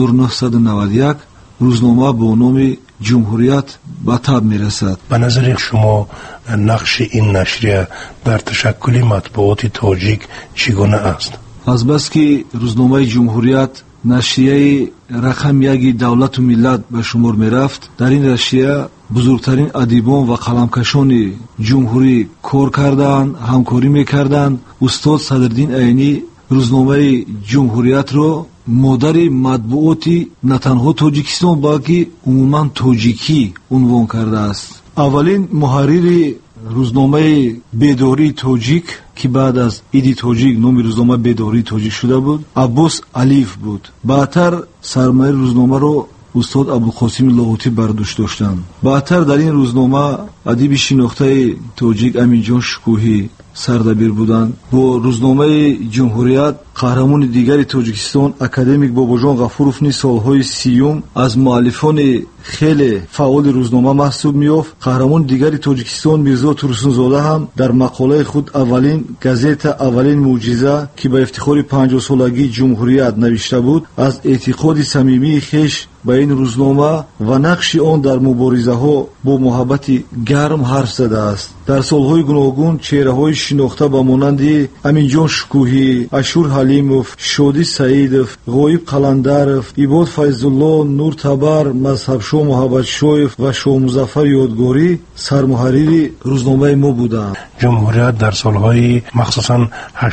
1991 روزنامه با نام جمهوریت به تب می رسد. به نظر شما نقش این نشریه در تشکل مطبوعات تاجیک چگونه است؟ از بس که روزنامه جمهوریت نشریه رقم یکی دولت و ملت به شمار می رفت، در این نشریه بزرگترین ادیبان و قلمکشان جمهوری کار کردند، همکاری می کردند. استاد صدرالدین عینی روزنامه جمهوریت را مادر مطبوعاتی نه تنها تاجیکستان بلکه عموما تاجیکی عنوان کرده است. اولین محرر روزنامه بیداری تاجیک که بعد از ایدی تاجیک نام روزنامه بیداری تاجیک شده بود عباس علیف بود. بعدتر سرمایه روزنامه را استاد ابوالقاسم لاهوتی برداشت داشتند. بعدتر در این روزنامه ادیب شناخته تاجیک امین جان شکوهی سردبیر بودند. با روزنامه جمهوریت قهرمان دیگری تاجیکستان اکادمیک بابا جان غفورов نیز سالهای 30 از مؤلفان خیلی فعال روزنامه محسوب می‌یافت. قهرمان دیگری تاجیکستان میرزا ترسونزاده هم در مقاله خود اولین گازیت اولین معجزه که به افتخار 50 سالگی جمهوریت نوشته بود از اعتقاد صمیمی خویش به این روزنامه و نقش آن در مبارزه ها با محبت گرم حرف زده است. در سالهای گوناگون چهره های شناخته به مانند امین جان شکوهی، اشور حلیموف، شادی سعیدوف، غایب قلندروف، عباد فیضالله، نور تبر، مذهبشاه محبت شایف و شاه مظفر یادگاری سرمحرر روزنامه ما بودند. جمهوریت در سالهای مخصوصا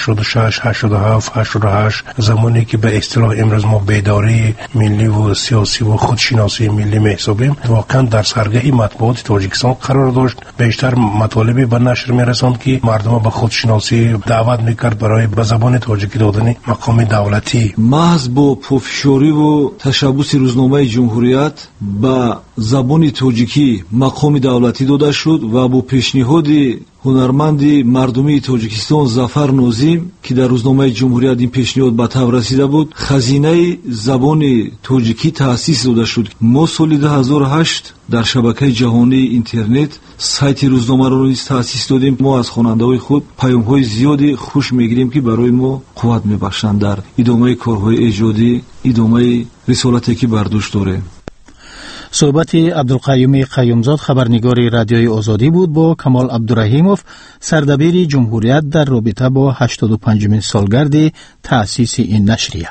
86 87 88 زمانی که به اصطلاح امروز ما بیداری ملی و سیاسی و خودشناسی ملی محسوبیم، واقعا در سرگه مطبوعات تاجیکستان قرار داشت. بیشتر مطالبی به نشر میرساند که مردم به خودشناسی دعوت میکرد برای به زبان تاجیکی دادن مقام دولتی. محض با پافشاری و تشبث روزنامه جمهوریت به زبان تاجیکی مقام دولتی داده شد و با پیشنهاد هنرمند مردمی تاجیکستان ظفر نازیم که در روزنامه جمهوریت این پیشنهاد به تب رسیده بود، خزینه زبان تاجیکی تأسیس داده شد. ما سال 2008 در شبکه جهانی اینترنت سایت روزنامه را نیز تأسیس دادیم. ما از خواننده‌های خود پیام‌های زیادی خوش می‌گیریم که برای ما قوت می‌بخشند در ادامه کارهای ایجادی، ادامه رسالتی که برداشت داریم. صحبت عبدالقیوم قیومزاد خبرنگار رادیوی آزادی بود با کمال عبدالرحیموف سردبیر جمهوریت در رابطه با 85مین سالگرد تأسیس این نشریه.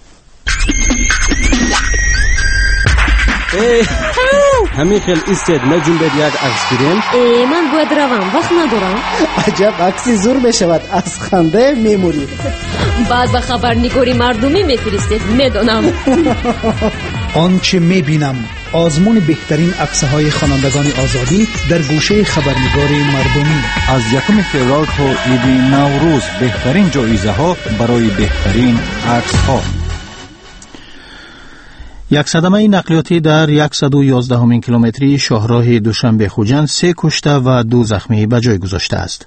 همین خیلی ایستد نجوم بید یک عکس گیریم. من باید روم وقت ندارم. عجب عکسی زور بشود از خنده میموری. بعد به خبرنگاری مردمی میفرستید میدونم. آنچه میبینم آزمون بهترین عکس‌های خوانندگان آزادی در گوشه خبرنگاری مردمی. از 1 فوریه تا عید نوروز بهترین جایزه ها برای بهترین عکس ها. یک صدمه نقلیاتی در 111 کیلومتری شاهراه دوشنبه خوجند 3 کشته و 2 زخمی به جای گذاشته است.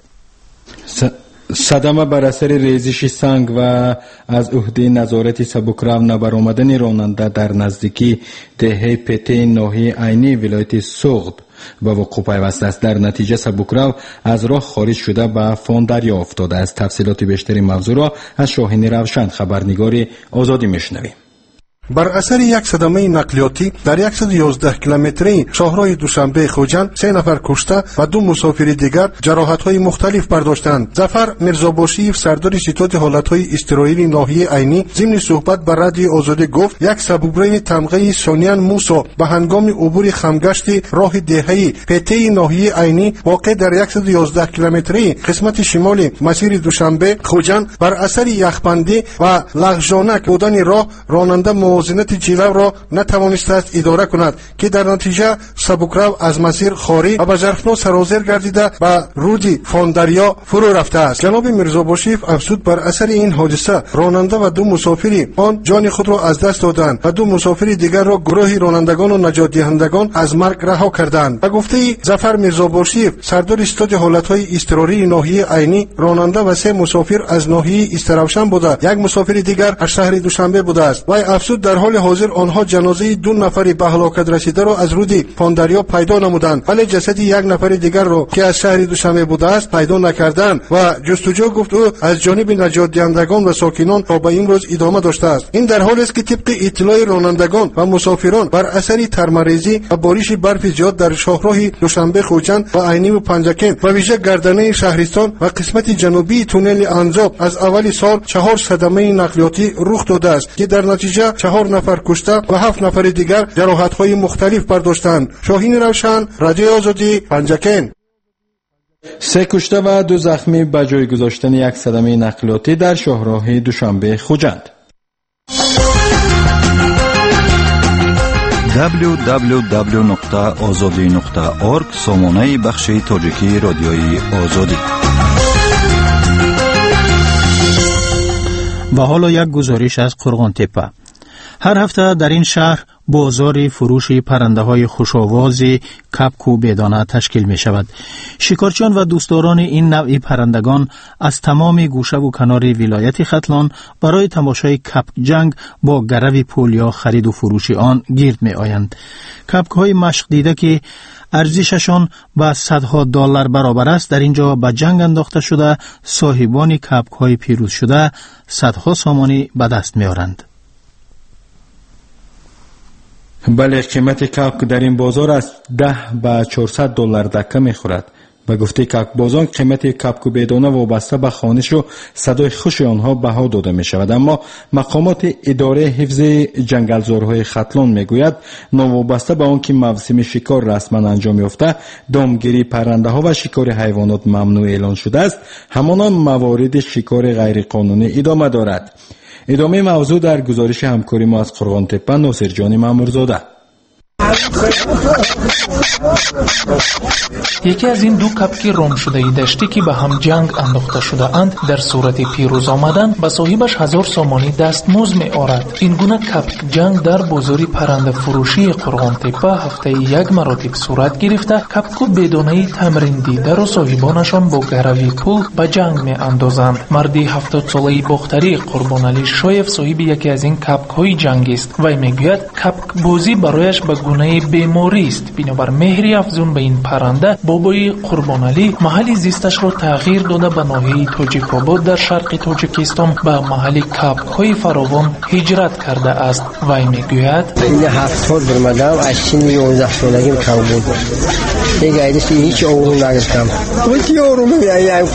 صدمه بر اثر ریزش سنگ و از عهده نظارت سبکرو نبرآمدن راننده در نزدیکی دهه پته ناحیه عینی ولایت سوغد به وقوع پیوسته است. در نتیجه سبکرو از راه خارج شده به فان دریا افتاده است. تفصیلات بیشتری موضوع را از شاهین روشن خبرنگار آزادی میشنویم. بر اثر یک صدمه نقلیاتی در 111 کیلومتری شاهراه دوشنبه خوجند 3 نفر کشته و 2 مسافر دیگر جراحت‌های مختلف برداشتند. ظفر میرزاباشیف سردار ستاد حالت‌های اضطراری ناحیه عینی ضمن صحبت با رادیو آزادی گفت یک سبوبرین تمغه سونیان موسا به هنگام عبور خمگشت راه دهه پته ناحیه عینی واقع در 111 کیلومتری قسمت شمال مسیر دوشنبه خوجند بر اثر یخبندی و لغزانک بودن راه راننده موازنت جلو را نتوانسته است اداره کند که در نتیجه سبکرو از مسیر خارج و به ژرفنا سرازیر گردیده به رود فاندریا فرو رفته است. جناب میرزاباشیف افزود بر اثر این حادثه راننده و 2 مسافر آن جان خود را از دست دادند و 2 مسافر دیگر را گروه رانندگان و نجات دهندگان از مرگ رها کردند. به گفته ظفر میرزاباشیف سردار استاد حالت‌های اضطراری ناحیه عینی راننده و 3 مسافر از ناحیه استروشن بوده، 1 مسافر دیگر از شهر دوشنبه بوده است. وی افزود در حال حاضر آنها جنازه 2 نفر به هلاکت رسیده را از رود پاندریا پیدا نمودند، ولی جسد 1 نفر دیگر را که از شهر دوشنبه بوده است پیدا نکردند و جستجو گفت او از جانب نجات دهندگان و ساکنان تا به امروز ادامه داشته است. این در حالی است که طبق اطلاع رانندگان و مسافران بر اثر ترمریزی و بارش برف زیاد در شاهراه دوشنبه خوجند و عینی و پنجکن و ویژه گردنه شهرستان و قسمت جنوبی تونل انزاب از اول سال 4 صدمه نقلیاتی رخ داده است که در نتیجه 4 نفر کشته و 7 نفر دیگر جراحت‌های مختلف برداشتند. شاهین روشن، رادیو آزادی، پنجکن. 3 کشته و 2 زخمی به جای گذاشتن یک صدمه نقلیاتی در شاهراه دوشنبه خوجند. www.azadi.org سامانه بخش تاجیکی رادیوی آزادی. و حالا یک گزارش از قرغان تپه. هر هفته در این شهر بازار فروش پرنده های خوش‌آواز کپک و بدانه تشکیل می شود. شکارچیان و دوستداران این نوع پرندگان از تمام گوشه و کنار ولایت ختلان برای تماشای کپک جنگ با گرو پول یا خرید و فروش آن گرد می آیند. کپک های مشق دیده که ارزششان به صدها دلار برابر است در اینجا به جنگ انداخته شده، صاحبان کپک های پیروز شده صدها سامانی به دست می آورند. بله، قیمت کپک در این بازار از 10 به 400 دلار دکه می خورد. به گفته کپک بازان قیمت کپک و بدانه وابسته به خوانش و صدای خوش آنها بها داده می شود، اما مقامات اداره حفظ جنگلزارهای ختلان می گوید نوابسته به آن که موسم شکار رسما انجام یافته دامگیری پرنده ها و شکار حیوانات ممنوع اعلان شده است، همانان موارد شکار غیر قانونی ادامه دارد. ادامه موضوع در گزارش همکاری ما از قرغان تپه ناصر جان مامورزاده. یکی از این 2 کپک رام شده دشتی که به هم جنگ انداخته شده اند در صورت پیروز آمدن به صاحبش 1000 سامانی دستمزد می آورد. این گونه کپک جنگ در بازار پرنده فروشی قرغان تپه هفته 1 مراتب صورت گرفته. کپک و بدانه تمرین دیده را صاحبانشان با گروی پول به جنگ می اندازند. مردی 70 ساله باختری قربان علی شایف صاحب یکی از این کپک های جنگی است. وی میگوید کپک بازی برایش به گونه بیماری است، بنابر مهری افزون به این پرنده، بابای قربانعلی محل زیستش را تغییر داده به ناحیه تاجیک‌آباد در شرق تاجیکستان به محل کپک‌های فراوان هجرت کرده است. وی میگوید: این 7 سال برمدم، از سن 11 سالگیم کم بود. دیگه هیچ آروم نگرفتم. هیچ آروم نمی‌گیرم.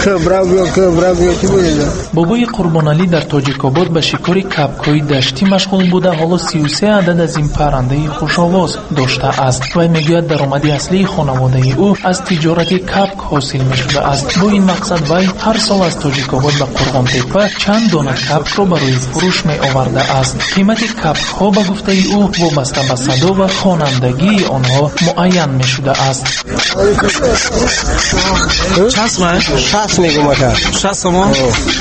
بابای قربانعلی در تاجیک‌آباد به شکار کپک‌های دشتی مشغول بوده. حالا 33 عدد از این پرنده خوش‌آواز داشته است. وی میگوید درآمد اصلی خانواده او از تجارت کپک حاصل می‌شده است. با این مقصد وی هر سال از تاجیک‌آباد به قرغان‌تپه چند دانه کپک را برای فروش می‌آورده است. قیمت کپک‌ها به گفته او وابسته به صدا و خوانندگی آنها معین می‌شده است. شصت میگم 60 تومان.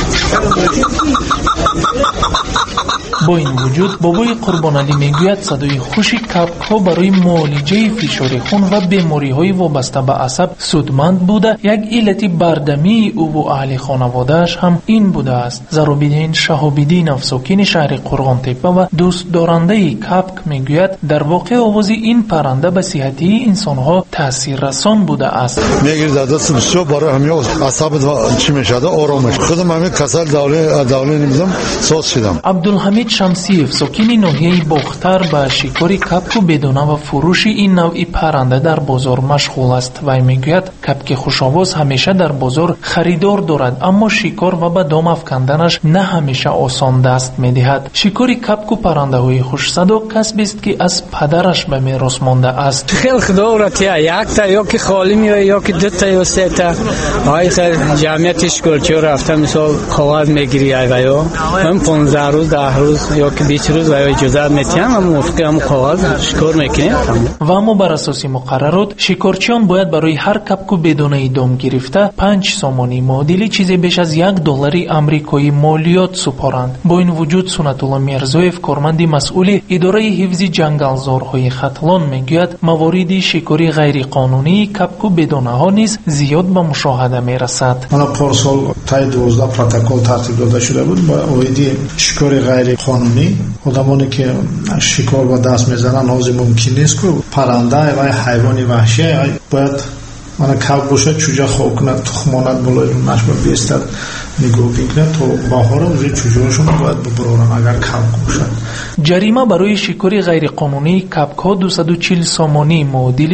با این وجود بابای قربانعلی میگوید صدای خوش کپک‌ها برای معالجه فشار خون و بیماری‌های وابسته به عصب سودمند بوده. یک علت بردمی او و اهل خانواده‌اش هم این بوده است. زرابیدین شهاب‌الدین افساکین شهر قرغان‌تپه و دوست دارنده کپک میگوید در واقع آواز این پرنده به صحتی انسان‌ها تاثیررسان بوده است. میگه دست بسیار برای همین عصب چی میشه آرام میشه. خودم همین کسل داوله نمیدم ساز شدم. عبدالحمید شمسیف ساکن ناحیه باختر به شکار کپک و بدانه و فروش این نوع پرنده در بازار مشغول است. وی میگوید کپک خوش‌آواز همیشه در بازار خریدار دارد، اما شکار و به دام افکندنش نه همیشه آسان دست میدهد. شکار کپک و پرنده های خوش صدا کسبی است که از پدرش به میراث مانده است. خیلی خداورت یک تا یا که خالی میره یا که دو تا یا سه تا های جمعیتش کلچه رفته مثلا کاغذ میگیری یا هم 15 روز 10 روز یا که 20 روز و اجازه میتیم هم موافقه هم کاغذ شکار میکنیم. و اما بر اساس مقررات شکارچیان باید برای هر کپک بدون دام گرفته 5 سامانی معادل چیزی بیش از $1 آمریکایی مالیات سپارند. با این وجود سنت الله میرزایف کارمند مسئول اداره حفظ جنگلزارهای ختلان میگوید موارد شکاری غیر قانونی کپک بدونه ها نیز زیاد به مشاهده میرسد. من پارسال تا 12 پروتکل ترتیب داده شده بود با اویدی شکار غیر قانونی. آدمانی که شکار با دست میزنن حاضر ممکن نیست که پرنده و حیوان وحشی باید من کپ باشه چوجه خواه کند تخمانت بلای نشبه بیستد نگاه بکنه تا بهار روی چوجهاشون باید ببرارن اگر کپ باشد. جریمه برای شکار غیر قانونی کپک ها 240 سامانی معادل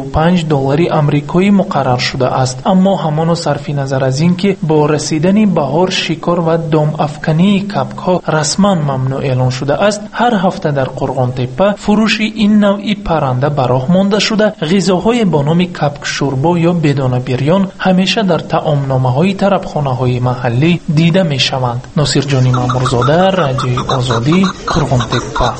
$55 آمریکایی مقرر شده است. اما همان صرف نظر از این که با رسیدن بهار شکار و دام افکنی کپک ها رسما ممنوع اعلان شده است، هر هفته در قرغان‌تپه فروش این نوع پرنده براه مانده شده. غذاهای با نام کپک شوربا یا بدون بریان همیشه در طعامنامه‌های طربخانه‌های محلی دیده می‌شوند. ناصر جانی مامورزاده، رادیوی آزادی، قرغان‌تپه.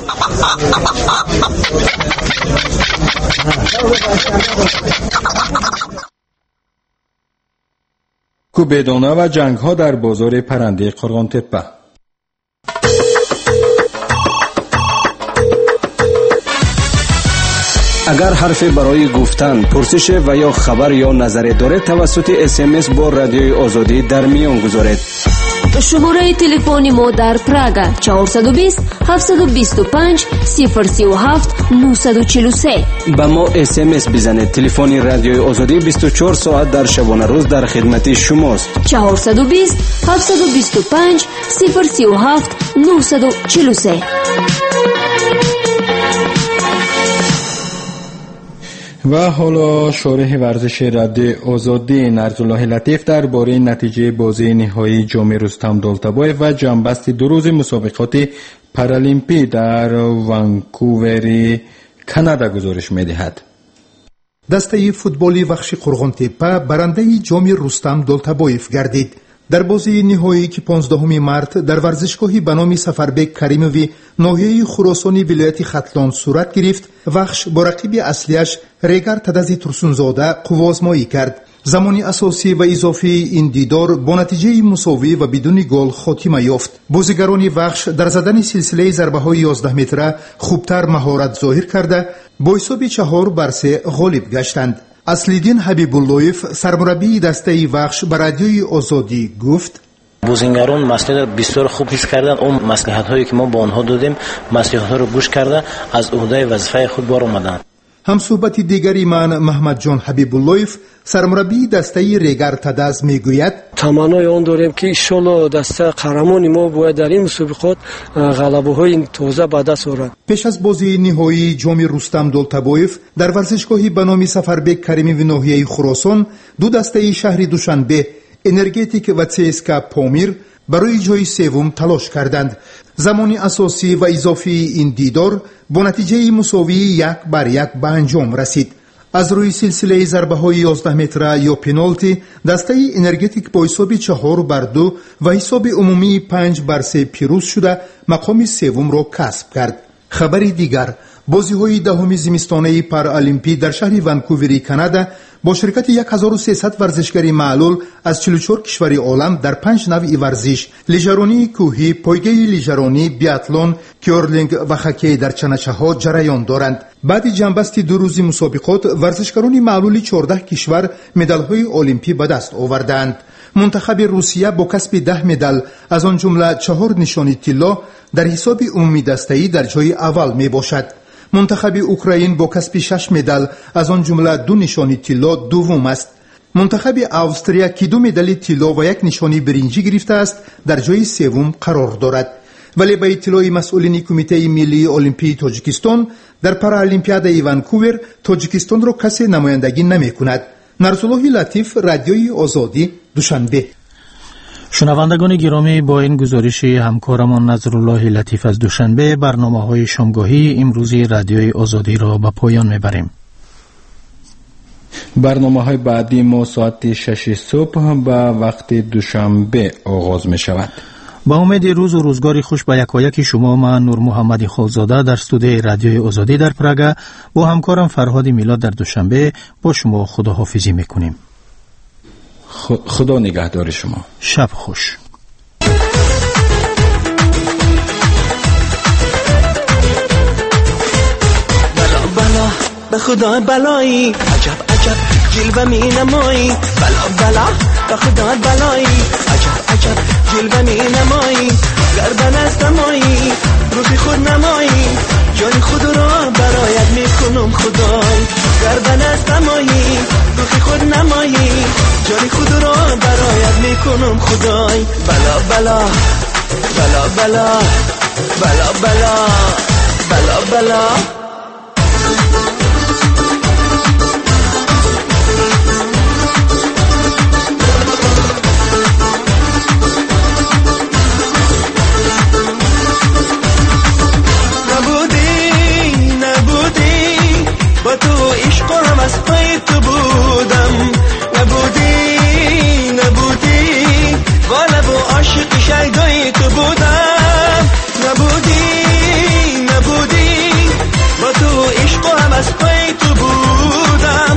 کوبیدانه و جنگ ها در بازار پرنده قرغان‌تپه. اگر حرفی برای گفتن، پرسش و یا خبر یا نظری دارید توسط SMS با رادیوی آزادی در میان گذارید. شماره تلفن ما در پراگ 420 725 037 943. با ما SMS بزنید. تلفن رادیوی آزادی 24 ساعت در شبانه روز در خدمت شماست. 420 725 037 943. و حالا شارح ورزش رادیوی آزادی نرزالله لطیف درباره نتیجه بازی نهایی جام رستم دولتبایف و جنبست 2 روز مسابقات پارالیمپی در ونکوور کانادا گزارش می‌دهد. دسته فوتبالی بخش قرغان‌تپه برنده جام رستم دولتبایف گردید. در بازی نهایی که 15 مارت در ورزشگاهی به نام سفربک کریموی ناحیه خراسانی ولایت ختلان صورت گرفت، وخش با رقیب اصلیش ریگر تدزی ترسونزاده قوازمایی کرد. زمان اساسی و اضافی این دیدار با نتیجه مساوی و بدون گل خاتمه یافت. بازیگران وخش در زدن سلسله ضربه‌های 11 متره خوبتر مهارت ظاهر کرده با حساب 4-3 غالب گشتند. اصلیدین حبیب اللهیف سرمربی دسته وخش به رادیوی آزادی گفت: بازیگران مصلحت بسیار خوب حس کردند. اون مصلحت هایی که ما با آنها دادیم مصلحت ها رو گوش کرده از عهده وظیفه خود بار آمدند. همصحبت دیگری من محمد جان حبیب اللهیف سرمربی دسته ریگر تدز میگوید تمنای آن داریم که انشالله دسته قهرمان ما باید در این مسابقات غلبه های تازه به دست آورد. پیش از بازی نهایی جام رستم دولتبایف در ورزشگاهی به نام سفربک کریمی و ناحیه خراسان دو دسته شهر دوشنبه انرژتیک و CSKA پامیر برای جای سوم تلاش کردند. زمان اساسی و اضافی این دیدار با نتیجه مساوی 1-1 به انجام رسید. از روی سلسله ضربه های 11 متره یا پنالتی دسته انرژتیک با حساب 4-2 و حساب عمومی 5-3 پیروز شده مقام سوم را کسب کرد. خبری دیگر بازی های دهم زمستانه پارالمپی در شهر ونکووری کانادا با شرکت 1300 ورزشکاری معلول از 44 کشور عالم در 5 نوع ورزش لیژرانی کوهی، پایگاه لیژرانی، بیاتلون، کیورلینگ و هاکی در چنچه ها جریان دارند. بعد جنبستی 2 روزی مسابقات ورزشکاران معلول 14 کشور مدال های المپی به دست آوردند. منتخب روسیه با کسب 10 مدال از آن جمله 4 نشانی طلا در حساب عمومی دسته‌ای در جای اول می باشد. منتخب اوکراین با کسب 6 مدال از آن جمله 2 نشانی طلا دوم است. منتخب استرالیا که 2 مدال طلا و 1 نشانی برنجی گرفته است در جای سوم قرار دارد. ولی به اطلاع مسئولین کمیته ملی المپی تاجیکستان در پارالمپیاد ونکوور تاجیکستان را کسی نمایندگی نمی کند. نرسالله لطیف، رادیوی آزادی، دوشنبه. شنوندگان گرامی، با این گزارش همکارمان نظرالله لطیف از دوشنبه برنامه‌های شامگاهی امروزی رادیوی آزادی را به پایان میبریم. برنامه‌های بعدی ما ساعت 6 صبح به وقت دوشنبه آغاز می شود. با امید روز و روزگاری خوش به یکایک شما، من نور محمد خالزاده در استودیوی رادیوی آزادی در پراگ با همکارم فرهاد میلاد در دوشنبه با شما خداحافظی میکنیم. خدا نگهدار شما. شب خوش. بلا بلا به خدا بلایی، عجب عجب جلوه می نمایی. بلا بلا به خدا بلایی، عجب عجب جلوه می نمایی. گردن از نمایی، روحی خود نمایی. جان خود را برایت می کنم خدای. گردن از نمایی، روحی خود نمایی. جان خود را برایت می کنم خدای. بلا بلا بلا بلا بلا بلا بلا بلا با تو عشقم از پای تو بودم. نبودی والا با عاشق شیدای تو بودم. نبودی با تو عشقم از پای تو بودم.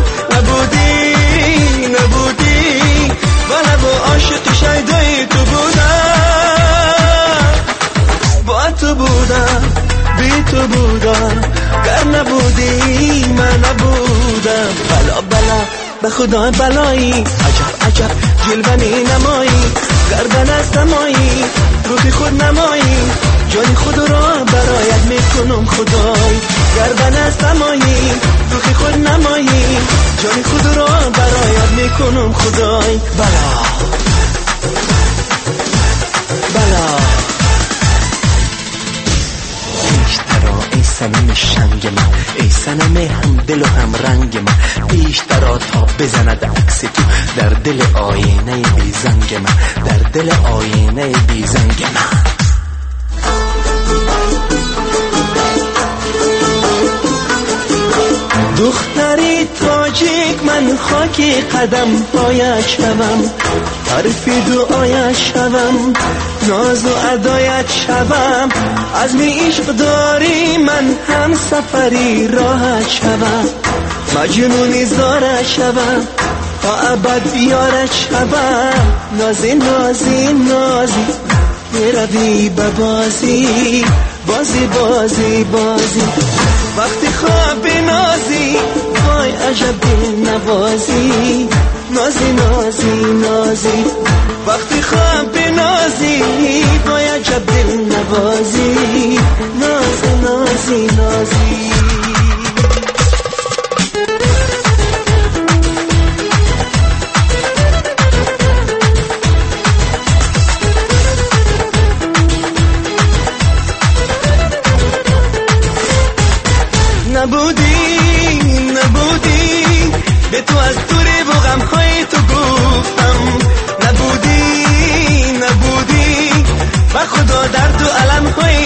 نبودی والا با عاشق شیدای تو بودم. با تو بودم، بی تو بودم. گر نبودی من نبودم. بلا بلا به خدا بلایی، عجب عجب جلوه می نمایی. گردن از نمایی، روحی خود نمایی. جان خود را برایت می کنم خدای. گردن از نمایی، روحی خود نمایی. جان خود را برایت می کنم خدای. بلا بلا ای سنم شنگ من، ای سنم هم دل و هم رنگ من. بیشتر تا بزند عکس تو در دل آینه بی زنگ من. در دل آینه بی زنگ من. دختری تاجیک من خاکی قدم پایت شوم. حرفی دعایت شوم، ناز و ادایت شوم. از می عشق داری من هم سفری راحت شوم. مجنونی زارت شوم، تا ابد یارت شوم. نازی نازی نازی میروی به بازی، بازی بازی بازی. وقتی خواب نازی، وای عجب دل نوازی. نازی نازی نازی وقتی خواب نازی، وای عجب دل نوازی. نازی نازی نازی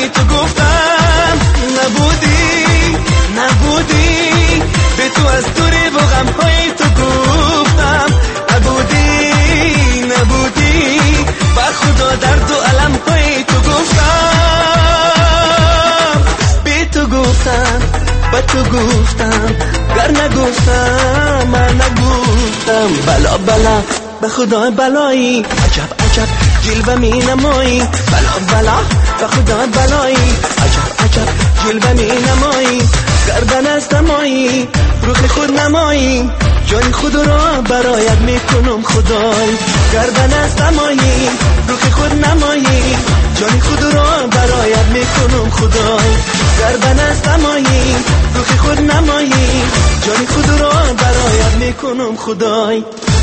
تو گفتم نبودی به تو از دوری و غمهای تو گفتم نبودی با خدا درد و علمهای تو گفتم به تو گفتم با تو گفتم گر نگفتم من نگفتم بلا به خدا بلایی عجب جلوه می نمایی بلا به خدا بلایی عجب جلوه می نمایی گردن از نمایی روح خود نمایی جان خود را برایت میکنم خدای گردن از نمایی روح خود نمایی جان خود را برایت میکنم خدای گردن از نمایی روح خود نمایی جان خود را برایت میکنم خدای